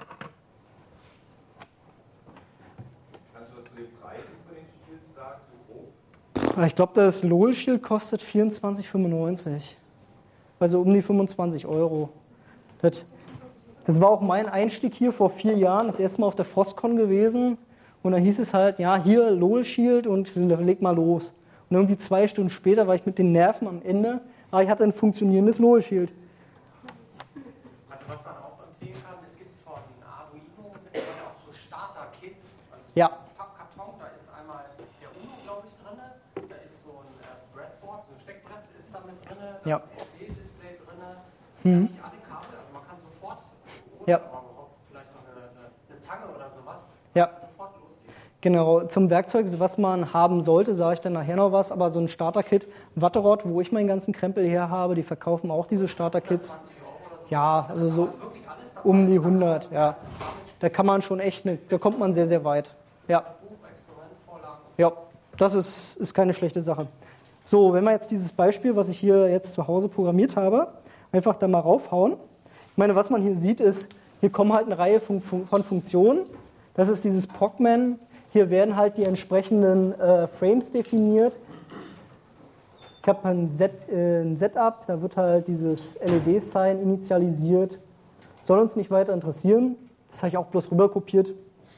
Kannst du was zu den Preisen von den Shields sagen, so grob? Ich glaube, das Lowell-Shield kostet vierundzwanzig fünfundneunzig. Also um die fünfundzwanzig Euro. Das, das war auch mein Einstieg hier vor vier Jahren, das erste Mal auf der Frostcon gewesen. Und da hieß es halt, ja, hier Lowell-Shield und leg mal los. Und irgendwie zwei Stunden später war ich mit den Nerven am Ende, aber ich hatte ein funktionierendes Lowell-Shield. Also was man auch empfehlen kann, es gibt von Arduino mittlerweile auch so Starter-Kits. Also Ja. Pappkarton, da ist einmal der Uno, glaube ich, drin, da ist so ein äh, Breadboard, so ein Steckbrett ist da mit drin, da Ja. ist ein L C D-Display drin, Mhm. nicht alle Kabel, also man kann sofort, Ja. oder vielleicht noch eine, eine, eine Zange oder sowas, Ja. sofort losgehen. Genau, zum Werkzeug, was man haben sollte, sage ich dann nachher noch was, aber so ein Starter-Kit, Watterott, wo ich meinen ganzen Krempel her habe, die verkaufen auch diese Starter-Kits. Ja, also so um die hundert, ja. Da kann man schon echt, ne, da kommt man sehr, sehr weit. Ja, ja, das ist, ist keine schlechte Sache. So, wenn wir jetzt dieses Beispiel, was ich hier jetzt zu Hause programmiert habe, einfach da mal raufhauen. Ich meine, was man hier sieht, ist, hier kommen halt eine Reihe von, von Funktionen. Das ist dieses Procman. Hier werden halt die entsprechenden äh, Frames definiert. Ich habe ein, Set, äh, ein Setup, da wird halt dieses L E D-Sign initialisiert. Soll uns nicht weiter interessieren. Das habe ich auch bloß rüber kopiert.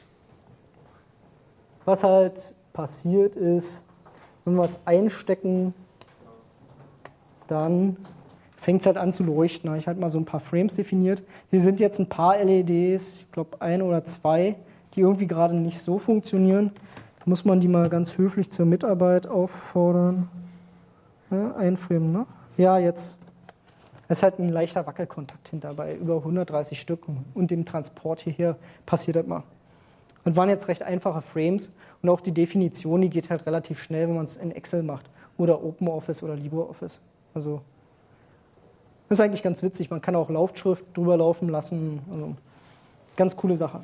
Was halt passiert ist, wenn wir es einstecken, dann fängt es halt an zu leuchten. Da habe ich halt mal so ein paar Frames definiert. Hier sind jetzt ein paar L E Ds, ich glaube ein oder zwei, die irgendwie gerade nicht so funktionieren. Da muss man die mal ganz höflich zur Mitarbeit auffordern. Ja, ein Frame noch. Ja, jetzt. Es ist halt ein leichter Wackelkontakt hinter bei über hundertdreißig Stück und dem Transport hierher passiert das mal. Und waren jetzt recht einfache Frames und auch die Definition, die geht halt relativ schnell, wenn man es in Excel macht oder OpenOffice oder LibreOffice. Also das ist eigentlich ganz witzig. Man kann auch Laufschrift drüber laufen lassen. Also ganz coole Sache.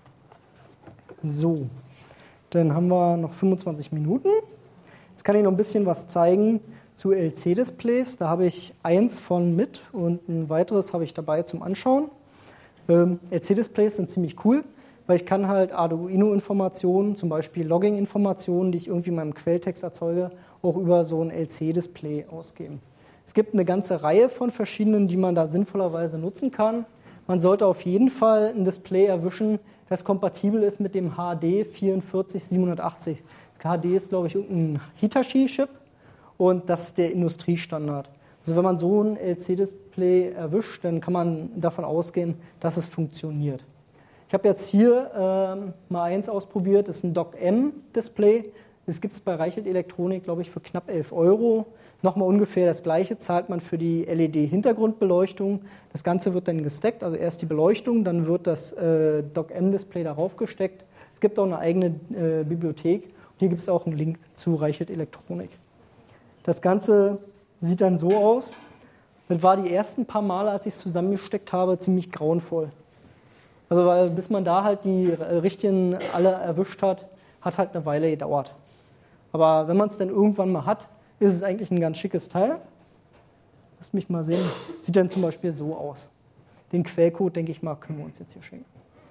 So, dann haben wir noch fünfundzwanzig Minuten. Jetzt kann ich noch ein bisschen was zeigen zu L C-Displays. Da habe ich eins von mit und ein weiteres habe ich dabei zum Anschauen. Ähm, L C-Displays sind ziemlich cool, weil ich kann halt Arduino-Informationen, zum Beispiel Logging-Informationen, die ich irgendwie in meinem Quelltext erzeuge, auch über so ein L C-Display ausgeben. Es gibt eine ganze Reihe von verschiedenen, die man da sinnvollerweise nutzen kann. Man sollte auf jeden Fall ein Display erwischen, das kompatibel ist mit dem H D vier vier sieben acht null. H D ist, glaube ich, irgendein Hitachi-Chip und das ist der Industriestandard. Also wenn man so ein L C-Display erwischt, dann kann man davon ausgehen, dass es funktioniert. Ich habe jetzt hier ähm, mal eins ausprobiert, das ist ein D O C M-Display. Das gibt es bei Reichelt Elektronik, glaube ich, für knapp elf Euro. Nochmal ungefähr das gleiche zahlt man für die L E D-Hintergrundbeleuchtung. Das Ganze wird dann gesteckt, also erst die Beleuchtung, dann wird das äh, D O C M-Display darauf gesteckt. Es gibt auch eine eigene äh, Bibliothek. Und hier gibt es auch einen Link zu Reichelt Elektronik. Das Ganze sieht dann so aus. Das war die ersten paar Male, als ich es zusammengesteckt habe, ziemlich grauenvoll. Also weil bis man da halt die richtigen alle erwischt hat, hat halt eine Weile gedauert. Aber wenn man es dann irgendwann mal hat, ist es eigentlich ein ganz schickes Teil. Lasst mich mal sehen. Sieht dann zum Beispiel so aus. Den Quellcode, denke ich mal, können wir uns jetzt hier schenken.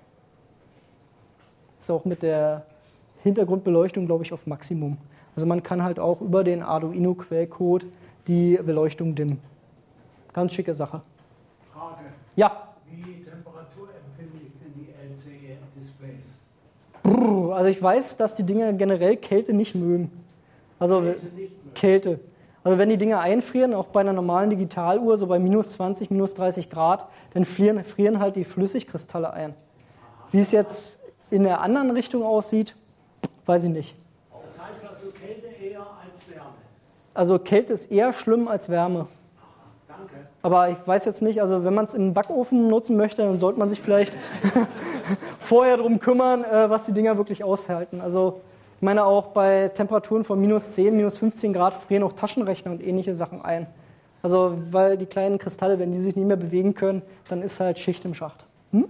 Ist auch mit der Hintergrundbeleuchtung, glaube ich, auf Maximum. Also man kann halt auch über den Arduino-Quellcode die Beleuchtung dimmen. Ganz schicke Sache. Frage. Ja. Wie temperaturempfindlich sind die L C D-Displays? Also ich weiß, dass die Dinger generell Kälte nicht mögen. Also Kälte nicht mögen. Kälte. Also wenn die Dinger einfrieren, auch bei einer normalen Digitaluhr, so bei minus zwanzig, minus dreißig Grad, dann frieren, frieren halt die Flüssigkristalle ein. Wie es jetzt in der anderen Richtung aussieht, weiß ich nicht. Das heißt also Kälte eher als Wärme. Also Kälte ist eher schlimm als Wärme. Danke. Aber ich weiß jetzt nicht, also wenn man es im Backofen nutzen möchte, dann sollte man sich vielleicht vorher darum kümmern, was die Dinger wirklich aushalten. Also ich meine auch bei Temperaturen von minus zehn, minus fünfzehn Grad frieren auch Taschenrechner und ähnliche Sachen ein. Also weil die kleinen Kristalle, wenn die sich nicht mehr bewegen können, dann ist halt Schicht im Schacht. Hm?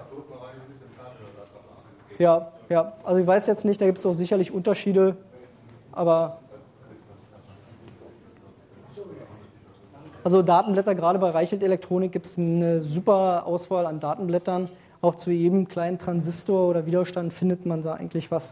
Ja, ja, also ich weiß jetzt nicht, da gibt es auch sicherlich Unterschiede, aber also Datenblätter, gerade bei Reichelt Elektronik gibt es eine super Auswahl an Datenblättern. Auch zu jedem kleinen Transistor oder Widerstand findet man da eigentlich was.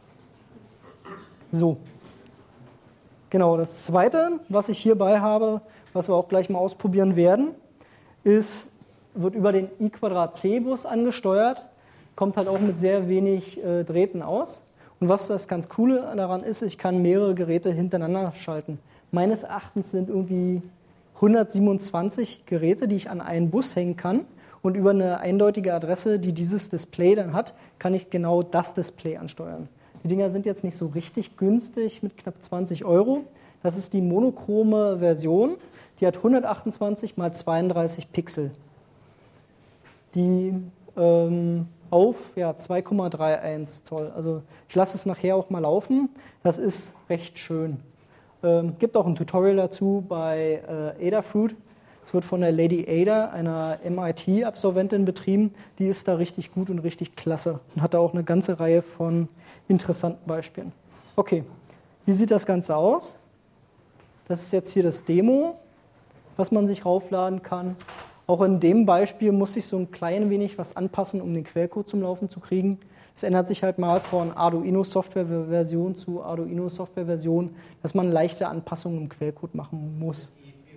So. Genau, das Zweite, was ich hierbei habe, was wir auch gleich mal ausprobieren werden, ist, wird über den I Quadrat C Bus angesteuert, kommt halt auch mit sehr wenig äh, Drähten aus. Und was das ganz Coole daran ist, ich kann mehrere Geräte hintereinander schalten. Meines Erachtens sind irgendwie hundertsiebenundzwanzig Geräte, die ich an einen Bus hängen kann. Und über eine eindeutige Adresse, die dieses Display dann hat, kann ich genau das Display ansteuern. Die Dinger sind jetzt nicht so richtig günstig mit knapp zwanzig Euro. Das ist die monochrome Version. Die hat hundertachtundzwanzig mal zweiunddreißig Pixel. Die ähm, auf ja, zwei Komma einunddreißig Zoll. Also ich lasse es nachher auch mal laufen. Das ist recht schön. Ähm, gibt auch ein Tutorial dazu bei äh, Adafruit. Es wird von der Lady Ada, einer M I T-Absolventin, betrieben. Die ist da richtig gut und richtig klasse und hat da auch eine ganze Reihe von interessanten Beispielen. Okay, wie sieht das Ganze aus? Das ist jetzt hier das Demo, was man sich raufladen kann. Auch in dem Beispiel muss ich so ein klein wenig was anpassen, um den Quellcode zum Laufen zu kriegen. Es ändert sich halt mal von Arduino-Software-Version zu Arduino-Software-Version, dass man leichte Anpassungen im Quellcode machen muss.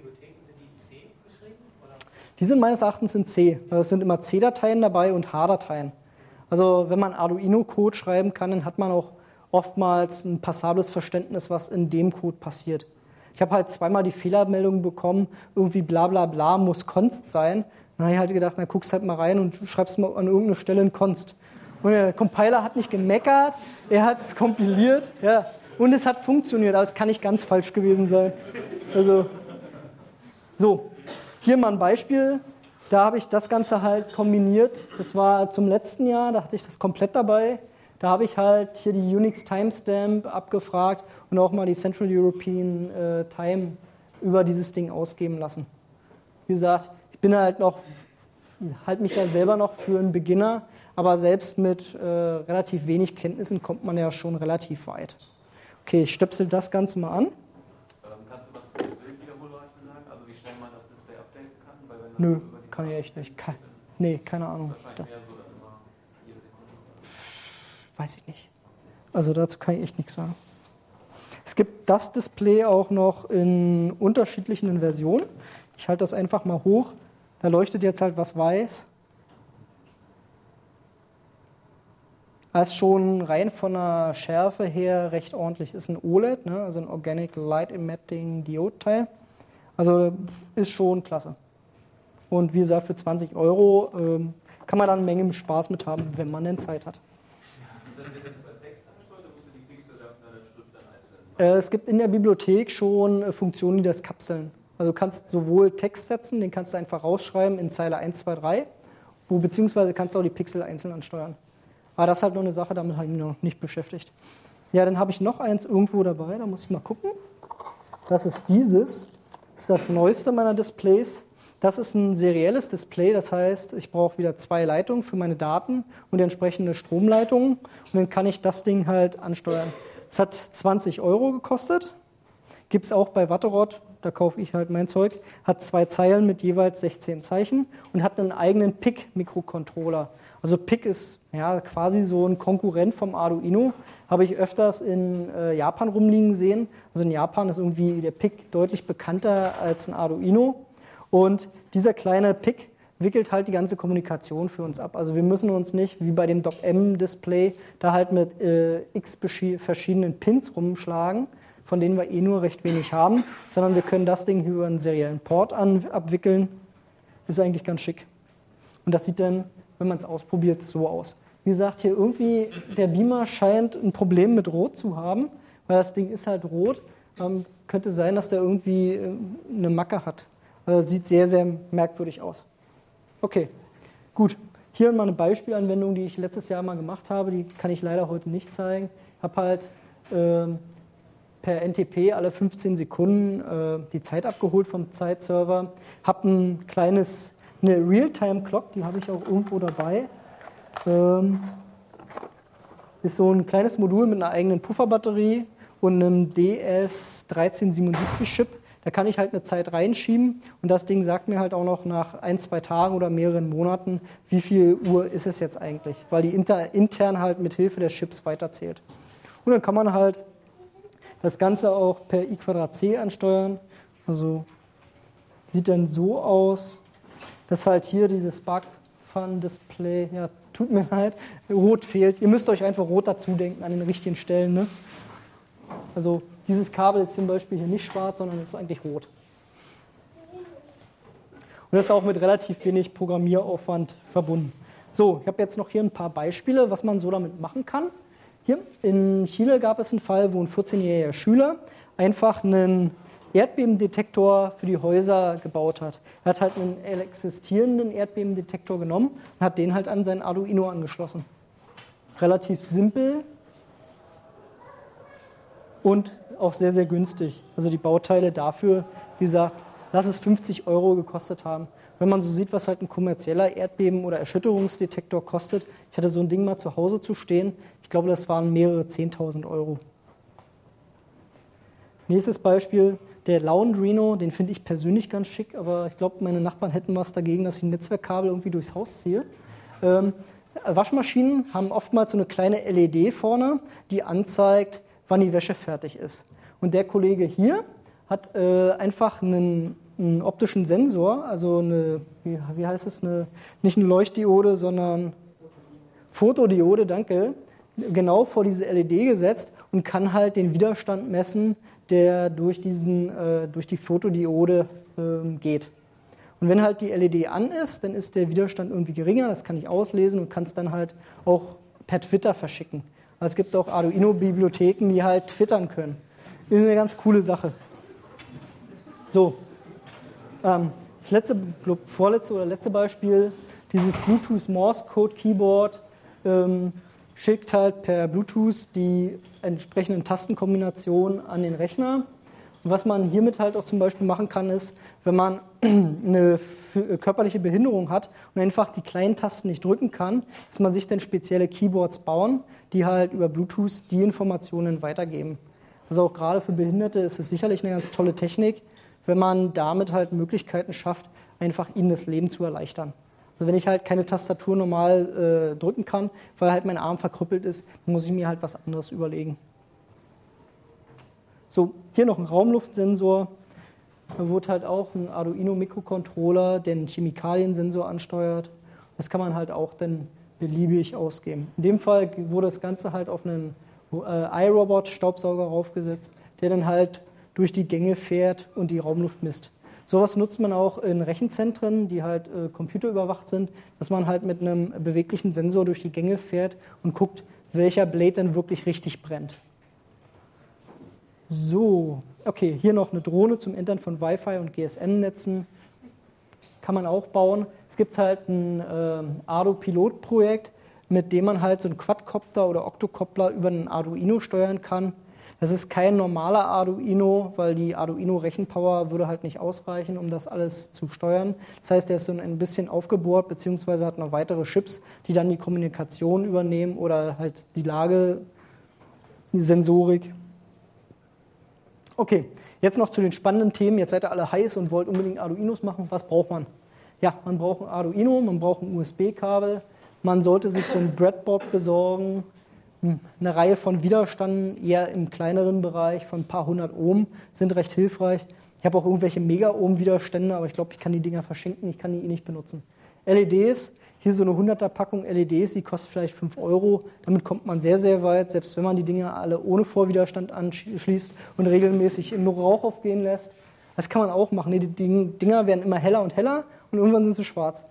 Die sind meines Erachtens in C. Es sind immer C-Dateien dabei und H-Dateien. Also wenn man Arduino-Code schreiben kann, dann hat man auch oftmals ein passables Verständnis, was in dem Code passiert. Ich habe halt zweimal die Fehlermeldung bekommen, irgendwie bla bla bla muss const sein. Dann habe ich halt gedacht, na guckst halt mal rein und schreibst mal an irgendeiner Stelle in const. Und der Compiler hat nicht gemeckert, er hat es kompiliert, ja, und es hat funktioniert, aber es kann nicht ganz falsch gewesen sein. Also, so. Hier mal ein Beispiel, da habe ich das Ganze halt kombiniert, das war zum letzten Jahr, da hatte ich das komplett dabei, da habe ich halt hier die Unix Timestamp abgefragt und auch mal die Central European äh, Time über dieses Ding ausgeben lassen. Wie gesagt, ich bin halt noch, halte mich da selber noch für einen Beginner, aber selbst mit äh, relativ wenig Kenntnissen kommt man ja schon relativ weit. Okay, ich stöpsel das Ganze mal an. Nö, kann ich echt nicht. Ke- nee, keine Ahnung. Da. Weiß ich nicht. Also dazu kann ich echt nichts sagen. Es gibt das Display auch noch in unterschiedlichen Versionen. Ich halte das einfach mal hoch. Da leuchtet jetzt halt was weiß. Das ist schon rein von der Schärfe her recht ordentlich. Ist ein O L E D, ne? Also ein Organic Light Emitting Diode Teil. Also ist schon klasse. Und wie gesagt, für zwanzig Euro ähm, kann man dann eine Menge Spaß mit haben, wenn man denn Zeit hat. Äh, es gibt in der Bibliothek schon äh, Funktionen, die das kapseln. Also du kannst sowohl Text setzen, den kannst du einfach rausschreiben in Zeile eins, zwei, drei, wo, beziehungsweise kannst du auch die Pixel einzeln ansteuern. Aber das ist halt noch eine Sache, damit habe ich mich noch nicht beschäftigt. Ja, dann habe ich noch eins irgendwo dabei, da muss ich mal gucken. Das ist dieses. Das ist das neueste meiner Displays. Das ist ein serielles Display, das heißt, ich brauche wieder zwei Leitungen für meine Daten und entsprechende Stromleitungen und dann kann ich das Ding halt ansteuern. Es hat zwanzig Euro gekostet, gibt es auch bei Watterod da kaufe ich halt mein Zeug, hat zwei Zeilen mit jeweils sechzehn Zeichen und hat einen eigenen P I C-Mikrocontroller. Also P I C ist ja quasi so ein Konkurrent vom Arduino, habe ich öfters in äh, Japan rumliegen sehen. Also in Japan ist irgendwie der P I C deutlich bekannter als ein Arduino und dieser kleine P I C wickelt halt die ganze Kommunikation für uns ab. Also wir müssen uns nicht, wie bei dem Dock-M-Display, da halt mit äh, x verschiedenen Pins rumschlagen, von denen wir eh nur recht wenig haben, sondern wir können das Ding über einen seriellen Port an, abwickeln. Ist eigentlich ganz schick. Und das sieht dann, wenn man es ausprobiert, so aus. Wie gesagt, hier irgendwie, der Beamer scheint ein Problem mit Rot zu haben, weil das Ding ist halt rot. Ähm, könnte sein, dass der irgendwie äh, eine Macke hat. Also sieht sehr, sehr merkwürdig aus. Okay, gut. Hier mal eine Beispielanwendung, die ich letztes Jahr mal gemacht habe. Die kann ich leider heute nicht zeigen. Ich habe halt äh, per N T P alle fünfzehn Sekunden äh, die Zeit abgeholt vom Zeitserver. Habe ein kleines, eine Realtime-Clock, die habe ich auch irgendwo dabei. Ähm, ist so ein kleines Modul mit einer eigenen Pufferbatterie und einem D S dreizehn siebenundsiebzig Chip. Da kann ich halt eine Zeit reinschieben und das Ding sagt mir halt auch noch nach ein, zwei Tagen oder mehreren Monaten, wie viel Uhr ist es jetzt eigentlich, weil die inter, intern halt mit Hilfe des Chips weiterzählt. Und dann kann man halt das Ganze auch per I Quadrat C ansteuern. Also sieht dann so aus, dass halt hier dieses Spark Fun Display, ja, tut mir leid, rot fehlt. Ihr müsst euch einfach rot dazu denken an den richtigen Stellen, ne? Also dieses Kabel ist zum Beispiel hier nicht schwarz, sondern ist eigentlich rot. Und das ist auch mit relativ wenig Programmieraufwand verbunden. So, ich habe jetzt noch hier ein paar Beispiele, was man so damit machen kann. Hier in Chile gab es einen Fall, wo ein vierzehnjähriger Schüler einfach einen Erdbebendetektor für die Häuser gebaut hat. Er hat halt einen existierenden Erdbebendetektor genommen und hat den halt an sein Arduino angeschlossen. Relativ simpel und auch sehr, sehr günstig. Also die Bauteile dafür, wie gesagt, lass es fünfzig Euro gekostet haben. Wenn man so sieht, was halt ein kommerzieller Erdbeben- oder Erschütterungsdetektor kostet, ich hatte so ein Ding mal zu Hause zu stehen, ich glaube, das waren mehrere zehntausend Euro. Nächstes Beispiel, der Laundrino, den finde ich persönlich ganz schick, aber ich glaube, meine Nachbarn hätten was dagegen, dass ich ein Netzwerkkabel irgendwie durchs Haus ziehe. Ähm, Waschmaschinen haben oftmals so eine kleine L E D vorne, die anzeigt, wann die Wäsche fertig ist. Und der Kollege hier hat äh, einfach einen, einen optischen Sensor, also eine, wie, wie heißt es, eine, nicht eine Leuchtdiode, sondern Fotodiode, danke, genau vor diese L E D gesetzt und kann halt den Widerstand messen, der durch, diesen, äh, durch die Fotodiode äh, geht. Und wenn halt die L E D an ist, dann ist der Widerstand irgendwie geringer, das kann ich auslesen und kann es dann halt auch per Twitter verschicken. Es gibt auch Arduino-Bibliotheken, die halt twittern können. Das ist eine ganz coole Sache. So, ähm, das letzte, vorletzte oder letzte Beispiel, dieses Bluetooth Morse Code Keyboard ähm, schickt halt per Bluetooth die entsprechenden Tastenkombinationen an den Rechner. Und was man hiermit halt auch zum Beispiel machen kann, ist, wenn man eine körperliche Behinderung hat und einfach die kleinen Tasten nicht drücken kann, dass man sich dann spezielle Keyboards bauen, die halt über Bluetooth die Informationen weitergeben. Also auch gerade für Behinderte ist es sicherlich eine ganz tolle Technik, wenn man damit halt Möglichkeiten schafft, einfach ihnen das Leben zu erleichtern. Also wenn ich halt keine Tastatur normal äh, drücken kann, weil halt mein Arm verkrüppelt ist, dann muss ich mir halt was anderes überlegen. So, hier noch ein Raumluftsensor. Da wurde halt auch ein Arduino-Mikrocontroller, der einen Chemikaliensensor ansteuert. Das kann man halt auch dann beliebig ausgeben. In dem Fall wurde das Ganze halt auf einen äh, iRobot-Staubsauger raufgesetzt, der dann halt durch die Gänge fährt und die Raumluft misst. Sowas nutzt man auch in Rechenzentren, die halt äh, computerüberwacht sind, dass man halt mit einem beweglichen Sensor durch die Gänge fährt und guckt, welcher Blade dann wirklich richtig brennt. So, okay, hier noch eine Drohne zum Entern von Wi-Fi und G S M-Netzen. Kann man auch bauen. Es gibt halt ein äh, Ardo-Pilot-Projekt, mit dem man halt so einen Quadcopter oder Octocopter über einen Arduino steuern kann. Das ist kein normaler Arduino, weil die Arduino-Rechenpower würde halt nicht ausreichen, um das alles zu steuern. Das heißt, der ist so ein bisschen aufgebohrt, beziehungsweise hat noch weitere Chips, die dann die Kommunikation übernehmen oder halt die Lage, die Sensorik. Okay, jetzt noch zu den spannenden Themen. Jetzt seid ihr alle heiß und wollt unbedingt Arduinos machen. Was braucht man? Ja, man braucht ein Arduino, man braucht ein U S B-Kabel, man sollte sich so ein Breadboard besorgen, eine Reihe von Widerständen, eher im kleineren Bereich von ein paar hundert Ohm, sind recht hilfreich. Ich habe auch irgendwelche Mega-Ohm-Widerstände, aber ich glaube, ich kann die Dinger verschenken, ich kann die eh nicht benutzen. L E Ds, hier so eine hunderter Packung L E Ds, die kostet vielleicht fünf Euro. Damit kommt man sehr, sehr weit, selbst wenn man die Dinger alle ohne Vorwiderstand anschließt und regelmäßig nur Rauch aufgehen lässt. Das kann man auch machen. Die Dinger werden immer heller und heller und irgendwann sind sie schwarz.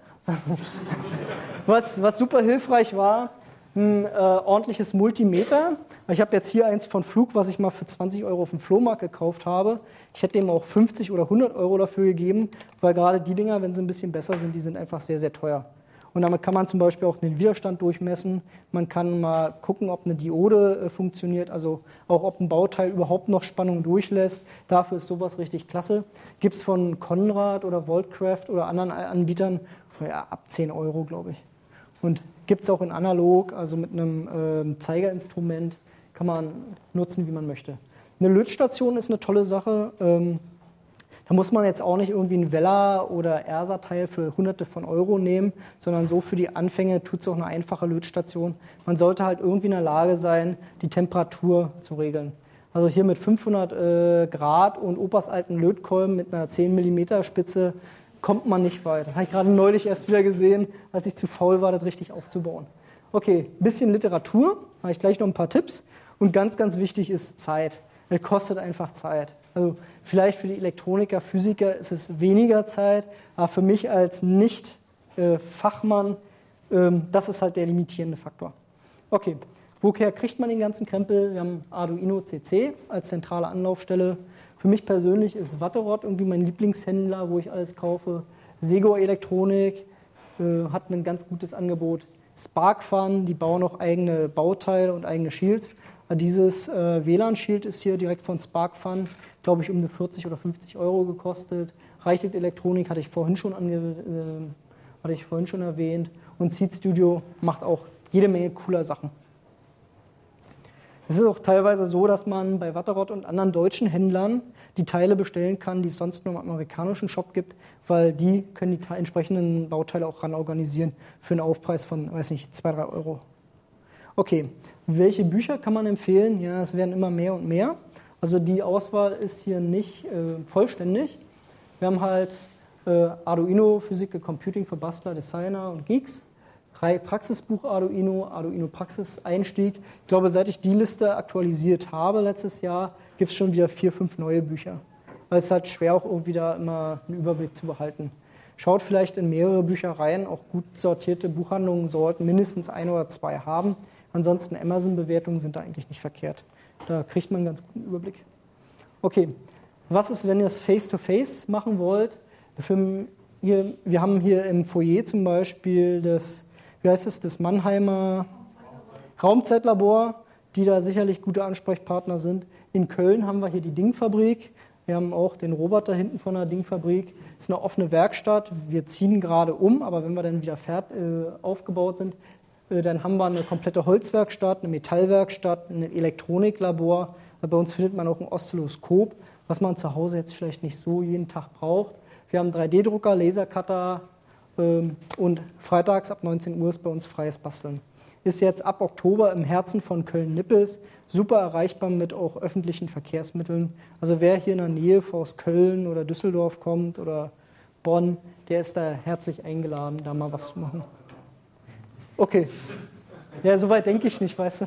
was, was super hilfreich war, ein äh, ordentliches Multimeter. Ich habe jetzt hier eins von Flug, was ich mal für zwanzig Euro auf dem Flohmarkt gekauft habe. Ich hätte dem auch fünfzig oder hundert Euro dafür gegeben, weil gerade die Dinger, wenn sie ein bisschen besser sind, die sind einfach sehr, sehr teuer. Und damit kann man zum Beispiel auch den Widerstand durchmessen. Man kann mal gucken, ob eine Diode äh, funktioniert, also auch ob ein Bauteil überhaupt noch Spannung durchlässt. Dafür ist sowas richtig klasse. Gibt es von Conrad oder Voltcraft oder anderen Anbietern ja, ab zehn Euro, glaube ich. Und gibt es auch in analog, also mit einem äh, Zeigerinstrument, kann man nutzen, wie man möchte. Eine Lötstation ist eine tolle Sache. Ähm, da muss man jetzt auch nicht irgendwie ein Vella oder Ersa-Teil für hunderte von Euro nehmen, sondern so für die Anfänge tut es auch eine einfache Lötstation. Man sollte halt irgendwie in der Lage sein, die Temperatur zu regeln. Also hier mit fünfhundert äh, Grad und Opas alten Lötkolben mit einer zehn Millimeter Spitze kommt man nicht weit. Das habe ich gerade neulich erst wieder gesehen, als ich zu faul war, das richtig aufzubauen. Okay, ein bisschen Literatur, habe ich gleich noch ein paar Tipps. Und ganz, ganz wichtig ist Zeit. Es kostet einfach Zeit. Also vielleicht für die Elektroniker, Physiker ist es weniger Zeit, aber für mich als Nicht-Fachmann, äh, das ist halt der limitierende Faktor. Okay, woher kriegt man den ganzen Krempel? Wir haben Arduino C C als zentrale Anlaufstelle. Für mich persönlich ist Watterott irgendwie mein Lieblingshändler, wo ich alles kaufe. Segor Elektronik äh, hat ein ganz gutes Angebot. SparkFun, die bauen auch eigene Bauteile und eigene Shields. Dieses äh, W L A N-Shield ist hier direkt von SparkFun, glaube ich, um die vierzig oder fünfzig Euro gekostet. Reichelt Elektronik hatte ich vorhin schon, ange äh, hatte ich vorhin schon erwähnt. Und Seed Studio macht auch jede Menge cooler Sachen. Es ist auch teilweise so, dass man bei Watterott und anderen deutschen Händlern die Teile bestellen kann, die es sonst nur im amerikanischen Shop gibt, weil die können die entsprechenden Bauteile auch ran organisieren für einen Aufpreis von, weiß nicht, zwei, drei Euro. Okay, welche Bücher kann man empfehlen? Ja, es werden immer mehr und mehr. Also die Auswahl ist hier nicht äh, vollständig. Wir haben halt äh, Arduino, Physical Computing für Bastler, Designer und Geeks. Praxisbuch Arduino, Arduino Praxis-Einstieg. Ich glaube, seit ich die Liste aktualisiert habe letztes Jahr, gibt es schon wieder vier, fünf neue Bücher. Weil es ist halt schwer, auch irgendwie da immer einen Überblick zu behalten. Schaut vielleicht in mehrere Bücher rein, auch gut sortierte Buchhandlungen sollten mindestens ein oder zwei haben. Ansonsten Amazon-Bewertungen sind da eigentlich nicht verkehrt. Da kriegt man einen ganz guten Überblick. Okay, was ist, wenn ihr es Face-to-Face machen wollt? Für hier, wir haben hier im Foyer zum Beispiel das, wie heißt es, das Mannheimer Raumzeitlabor, die da sicherlich gute Ansprechpartner sind. In Köln haben wir hier die Dingfabrik. Wir haben auch den Robert da hinten von der Dingfabrik. Das ist eine offene Werkstatt. Wir ziehen gerade um, aber wenn wir dann wieder fertig, äh, aufgebaut sind, äh, dann haben wir eine komplette Holzwerkstatt, eine Metallwerkstatt, ein Elektroniklabor. Bei uns findet man auch ein Oszilloskop, was man zu Hause jetzt vielleicht nicht so jeden Tag braucht. Wir haben drei D Drucker, Lasercutter ähm, und freitags ab neunzehn Uhr ist bei uns freies Basteln. Ist jetzt ab Oktober im Herzen von Köln-Nippes, super erreichbar mit auch öffentlichen Verkehrsmitteln. Also wer hier in der Nähe aus Köln oder Düsseldorf kommt oder Bonn, der ist da herzlich eingeladen, da mal was zu machen. Okay. Ja, soweit denke ich nicht, weißt du.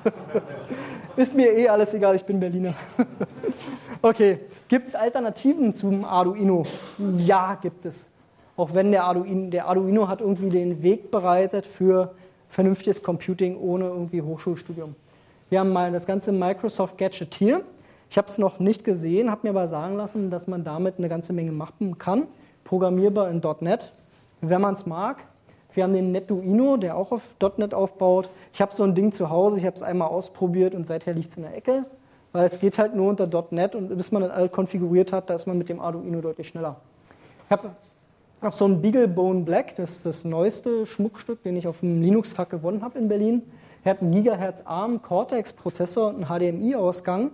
Ist mir eh alles egal, ich bin Berliner. Okay, gibt es Alternativen zum Arduino? Ja, gibt es. Auch wenn der Arduino, der Arduino hat irgendwie den Weg bereitet für vernünftiges Computing ohne irgendwie Hochschulstudium. Wir haben mal das ganze Microsoft Gadget hier. Ich habe es noch nicht gesehen, habe mir aber sagen lassen, dass man damit eine ganze Menge machen kann. Programmierbar in .NET, wenn man es mag. Wir haben den Netuino, der auch auf .NET aufbaut. Ich habe so ein Ding zu Hause, ich habe es einmal ausprobiert und seither liegt es in der Ecke, weil es geht halt nur unter .NET und bis man das alles konfiguriert hat, da ist man mit dem Arduino deutlich schneller. Ich habe noch so ein BeagleBone Black, das ist das neueste Schmuckstück, den ich auf dem Linux-Tag gewonnen habe in Berlin. Er hat einen Gigahertz ARM Cortex-Prozessor und einen H D M I-Ausgang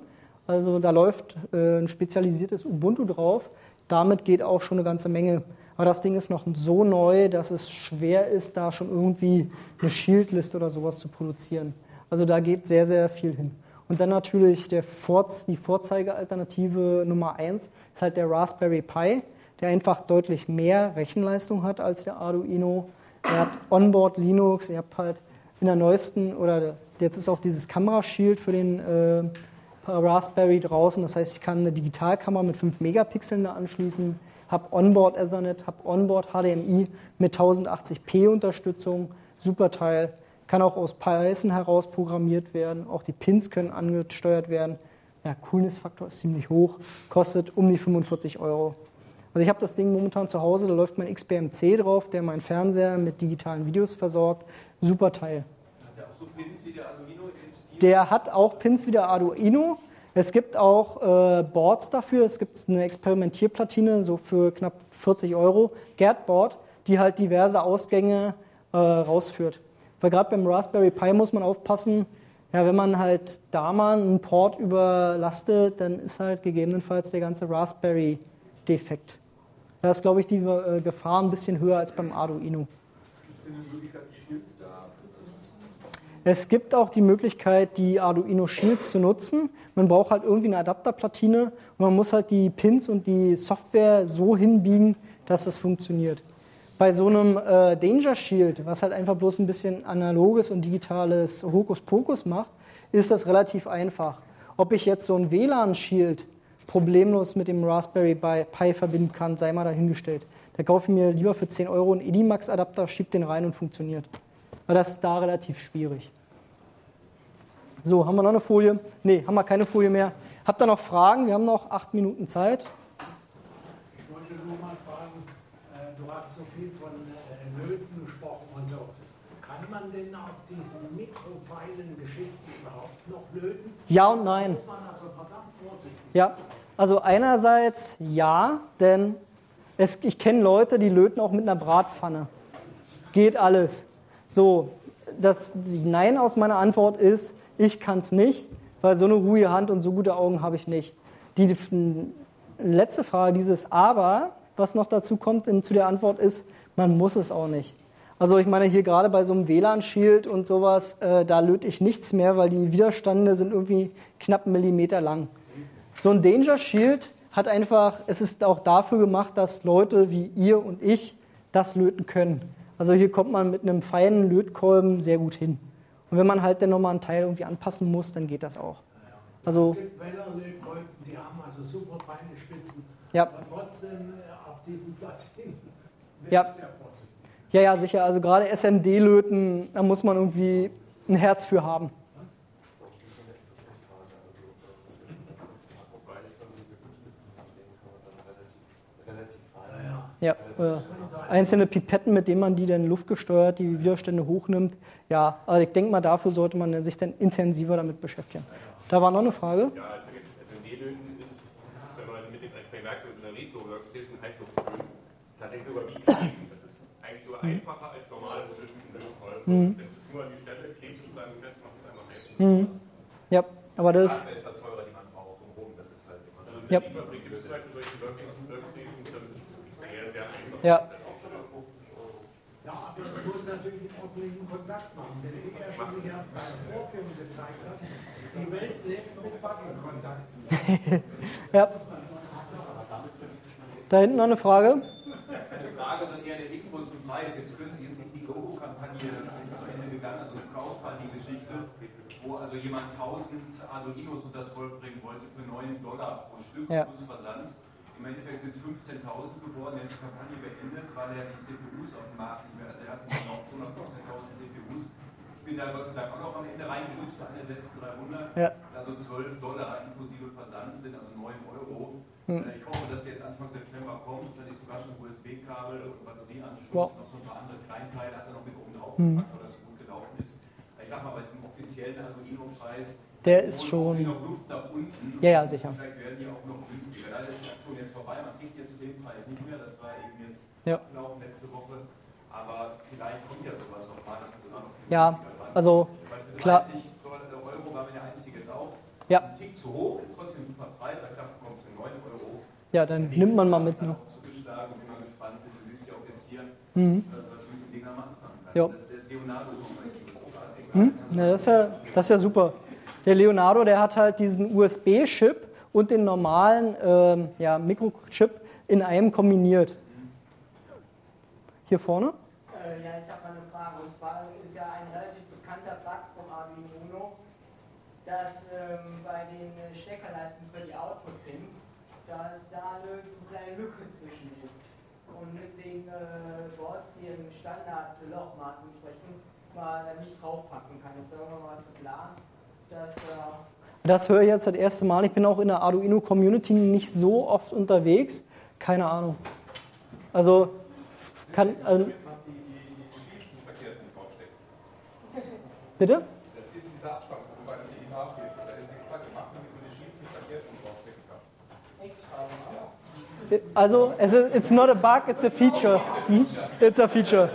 Also da läuft äh, ein spezialisiertes Ubuntu drauf. Damit geht auch schon eine ganze Menge. Aber das Ding ist noch so neu, dass es schwer ist, da schon irgendwie eine Shieldliste oder sowas zu produzieren. Also da geht sehr, sehr viel hin. Und dann natürlich der Vorz- die Vorzeigealternative Nummer eins ist halt der Raspberry Pi, der einfach deutlich mehr Rechenleistung hat als der Arduino. Er hat Onboard Linux, ihr habt halt in der neuesten, oder jetzt ist auch dieses Kamerashield für den äh, Raspberry draußen. Das heißt, ich kann eine Digitalkamera mit fünf Megapixeln da anschließen, habe Onboard Ethernet, habe Onboard H D M I mit tausendachtzig p Unterstützung, super Teil. Kann auch aus Python heraus programmiert werden, auch die Pins können angesteuert werden. Ja, Coolness-Faktor ist ziemlich hoch, kostet um die fünfundvierzig Euro. Also ich habe das Ding momentan zu Hause, da läuft mein X B M C drauf, der meinen Fernseher mit digitalen Videos versorgt. Super Teil. Hat der auch so Pins wie der Arduino? Der hat auch Pins wie der Arduino. Es gibt auch äh, Boards dafür. Es gibt eine Experimentierplatine, so für knapp vierzig Euro, Gerdboard, die halt diverse Ausgänge äh, rausführt. Weil gerade beim Raspberry Pi muss man aufpassen, ja, wenn man halt da mal einen Port überlastet, dann ist halt gegebenenfalls der ganze Raspberry defekt. Da ist, glaube ich, die äh, Gefahr ein bisschen höher als beim Arduino. Gibt es denn die Möglichkeit, die Shields dafür zu nutzen? Es gibt auch die Möglichkeit, die Arduino Shields zu nutzen. Man braucht halt irgendwie eine Adapterplatine und man muss halt die Pins und die Software so hinbiegen, dass das funktioniert. Bei so einem äh, Danger Shield, was halt einfach bloß ein bisschen analoges und digitales Hokuspokus macht, ist das relativ einfach. Ob ich jetzt so ein W L A N-Shield problemlos mit dem Raspberry Pi verbinden kann, sei mal dahingestellt. Da kaufe ich mir lieber für zehn Euro einen Edimax-Adapter, schiebe den rein und funktioniert. Weil das ist da relativ schwierig. So, haben wir noch eine Folie? Ne, haben wir keine Folie mehr. Habt ihr noch Fragen? Wir haben noch acht Minuten Zeit. Ich wollte nur mal fragen, äh, du hast so viel von äh, Löten gesprochen und so. Kann man denn auf diesen mikrofeilen Geschichten überhaupt noch löten? Ja und nein. Muss man also verdammt vorsichtig sein. Ja, also einerseits ja, denn es, ich kenne Leute, die löten auch mit einer Bratpfanne. Geht alles. So, das Nein aus meiner Antwort ist, ich kann es nicht, weil so eine ruhige Hand und so gute Augen habe ich nicht. Die, die letzte Frage, dieses Aber, was noch dazu kommt in, zu der Antwort ist, man muss es auch nicht. Also ich meine hier gerade bei so einem W L A N-Shield und sowas, äh, da löte ich nichts mehr, weil die Widerstände sind irgendwie knapp einen Millimeter lang. So ein Danger Shield hat einfach, es ist auch dafür gemacht, dass Leute wie ihr und ich das löten können. Also hier kommt man mit einem feinen Lötkolben sehr gut hin. Und wenn man halt dann nochmal einen Teil irgendwie anpassen muss, dann geht das auch. Also, es gibt Wellerlötkolben, die haben also super feine Spitzen, ja. aber trotzdem äh, auf diesen Platinen bin Ja. ich sehr vorsichtig. Ja, ja, sicher. Also gerade S M D-Löten, da muss man irgendwie ein Herz für haben. Ja, äh, einzelne Pipetten, mit denen man die dann luftgesteuert, die Widerstände hochnimmt. Ja, also ich denke mal, dafür sollte man sich dann intensiver damit beschäftigen. Da war noch eine Frage. Ja, S M D-Löten ist, wenn man mit dem Vergleich mit einer Retro-Workstation Heißluftlöten, tatsächlich sogar wie Kleben. Das ist eigentlich sogar einfacher als normales Löten. Mhm. Das ist nur an die Stelle, klebt sozusagen fest, macht es einfach heiß. Mhm. Ja, aber das Das ist halt teurer, die man braucht und rum, das ist halt immer. Also Ja. wenn die Fabrik gibt es zum Beispiel solche Workstations, dann ist es wirklich sehr, sehr einfach. Ja. Ja, aber es muss natürlich einen ordentlichen Kontakt machen, denn wie er schon wieder beim Vorführen gezeigt hat, die Welt lebt mit Backenkontakten. Ja. Da hinten noch eine Frage. Eine Frage, sondern eher eine Info zum Preis. Jetzt kürzlich ist die Indiegogo-Kampagne zu Ende gegangen, also eine Crowdfunding-Geschichte, wo also jemand tausend Arduinos unters Volk bringen wollte für neun Dollar pro Stück Ja. plus Versand. Im Endeffekt sind es fünfzehntausend geworden, er hat die Kampagne beendet, weil er die C P Us auf dem Markt nicht mehr hatte. Er hatte noch hundertfünfzehntausend C P Us. Ich bin da Gott sei Dank auch noch am Ende reingerutscht, an den letzten dreihundert. Ja. Also zwölf Dollar inklusive Versand sind also neun Euro. Hm. Ich hoffe, dass der jetzt Anfang September kommt. Dann ist sogar schon U S B-Kabel und Batterieanschluss Wow. und noch so ein paar andere Kleinteile hat er noch mit oben drauf Hm. gepackt, weil das so gut gelaufen ist. Ich sag mal, bei dem offiziellen Arduino-Preis Der ist wohl schon- noch Luft nach unten. Ja, ja, sicher. Vielleicht werden die auch noch günstiger. Da ist die Aktion jetzt vorbei. Man kriegt jetzt den Preis nicht mehr. Das war eben jetzt Ja. gelaufen letzte Woche. Aber vielleicht kommt ja sowas noch mal. dass wir da noch Ja, günstiger waren. also Weil für klar. dreißig Euro war mir der Einstieg jetzt auch Ja. ein Tick zu hoch, ist trotzdem Ja, dann nimmt man mal mit. Ne? Zugeschlagen und bin mal gespannt, du willst ja auch jetzt hier, Mhm. was du mit den Dingern machen kannst. Ja. Das ist das Leonardo. Hm? Ja, das, ist ja, das ist ja super. Der Leonardo, der hat halt diesen U S B-Chip und den normalen ähm, ja, Mikrochip in einem kombiniert. Hier vorne? Äh, ja, ich habe mal eine Frage. Und zwar ist ja ein relativ bekannter Bug vom Arduino Uno, dass ähm, bei den äh, Steckerleisten für die Output-Pins, dass da eine so kleine Lücke zwischen ist. Und deswegen äh, Boards, die im Standard-Lochmaß entsprechen, man da nicht draufpacken kann. Ist da irgendwann was geplant, dass da... Das höre ich jetzt das erste Mal. Ich bin auch in der Arduino-Community nicht so oft unterwegs. Keine Ahnung. Also, kann... Also, bitte? Das ist dieser Abstand, wo du bei dem Digital gehst. Da ist extra gemacht, damit du die Sheets nicht verkehrt und draufstecken kannst. Also, es ist, it's not a bug, it's a feature. Hm? It's a feature.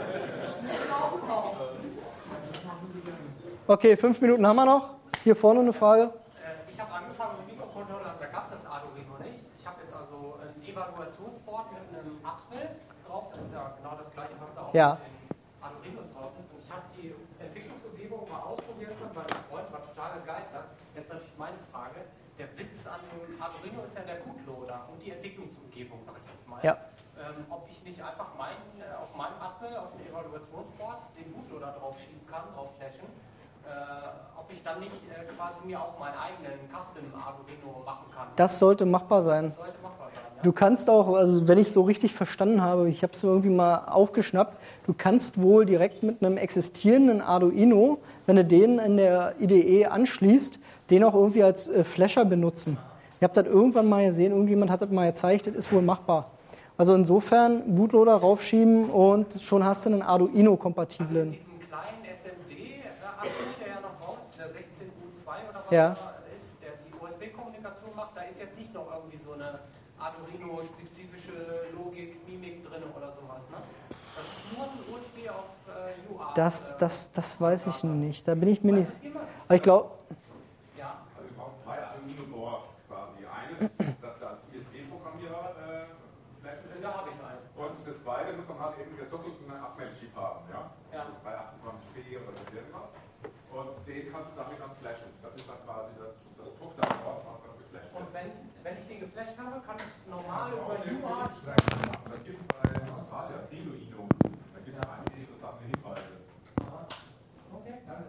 Okay, fünf Minuten haben wir noch. Hier vorne eine Frage. Äh, ich habe angefangen mit Mikrocontroller, da gab es das Arduino nicht. Ich habe jetzt also ein Evaluationsboard mit einem Apfel drauf. Das ist ja genau das gleiche, was da auch Ja. in Arduinos drauf ist. Und ich habe die Entwicklungsumgebung mal ausprobieren können, weil mein Freund war total begeistert. Jetzt natürlich meine Frage. Der Witz an dem Arduino ist ja der Bootloader und die Entwicklungsumgebung, sag ich jetzt mal. Ja. Ähm, ob ich nicht einfach mein, äh, auf meinem Apfel, auf dem Evaluationsboard, den Bootloader drauf schieben kann, drauf flashen. Äh, ob ich dann nicht äh, quasi mir auch meinen eigenen Custom Arduino machen kann. Das sollte machbar sein. Das sollte machbar sein, ja. Du kannst auch, also wenn ich es so richtig verstanden habe, ich habe es irgendwie mal aufgeschnappt, du kannst wohl direkt mit einem existierenden Arduino, wenn du den in der I D E anschließt, den auch irgendwie als äh, Flasher benutzen. Ich habe das irgendwann mal gesehen, irgendjemand hat das mal gezeigt, das ist wohl machbar. Also insofern Bootloader raufschieben und schon hast du einen Arduino-kompatiblen. Also diesen kleinen S M D-Apfel, der ja noch raus ist, der sechzehn U zwei oder was Ja. auch immer ist, der die U S B-Kommunikation macht, da ist jetzt nicht noch irgendwie so eine Arduino-spezifische Logik, Mimik drin oder sowas, ne? Das ist nur ein U S B auf äh, U A. Das, äh, das, das weiß ich nicht. Da bin ich mir nicht. weiß es jemand? Aber ich glaube, Ja. Also du brauchst zwei Arduino-Boards quasi. Eines, das du als I S B-Programmierer äh, flashen willst. Da habe ich einen. Und das zweite muss man halt eben gesockelten Abmeldchip haben, ja? Ja. Also bei achtundzwanzig p oder so irgendwas. Und den kannst du damit dann flashen. Das ist dann quasi das, das Druckdatenboard, was dann geflasht Und wird. wenn, wenn ich den geflasht habe, kann ich normal über U A. Das gibt es bei Australia, Arduino. Da gibt es einige interessante Hinweise. Okay, danke.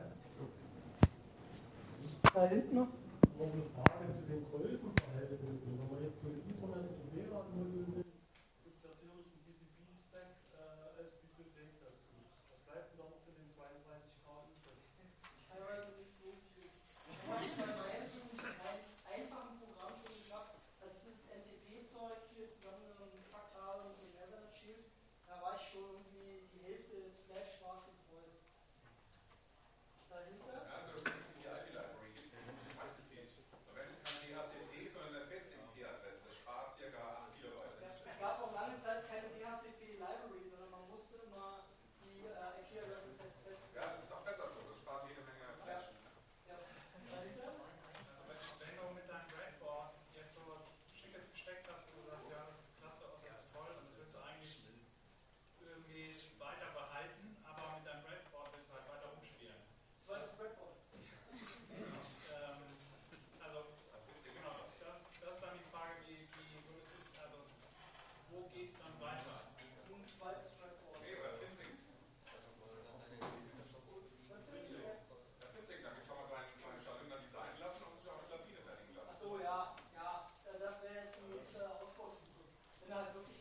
da hinten noch. Noch eine Frage zu den Größenverhältnissen. Wenn man jetzt so ein Ethernet und W L A N-Modul will, gibt es ja sicherlich einen P C B-Stack äh, als Bibliothek dazu. Was bleibt denn da noch für den zweiunddreißig K übrig? Teilweise nicht so viel. Ich habe es bei meinem einfachen Programm schon geschafft, als ich das N T P-Zeug hier zusammengepackt habe mit dem Ethernet Shield, da war ich schon irgendwie, die Hälfte des Flash war schon voll. Dahinter? Also, das ist die I P-Library. Da verwendet kein D H C P, sondern eine feste I P-Adresse. Das spart circa acht Kilobyte. Es gab auch lange Zeit keine D H C P-Library, sondern man musste immer die äh, I P-Adresse fest festlegen. Ja, das ist auch besser so. Das spart jede Menge Flash. Ja. Dahinter? Wenn du mit deinem Breadboard jetzt so was Schickes gesteckt hast, wo du sagst, ja, das ist klasse, das ist toll, das willst du eigentlich irgendwie weiter behalten, aber mit deinem Breadboard willst du halt weiter umspielen. Zweites Breadboard. Ähm, also, genau, das, das ist dann die Frage, wie, wie würdest du, also, wo geht es dann weiter? Ein zweites Breadboard. Nee, oder FinSync. Das FinSync, damit kann man seinen, seinen Schaltung dann designen lassen und sich auch eine Platine fertigen lassen. Achso, ja, ja, äh, das wäre jetzt die nächste Ausbaustufe. Wenn du halt wirklich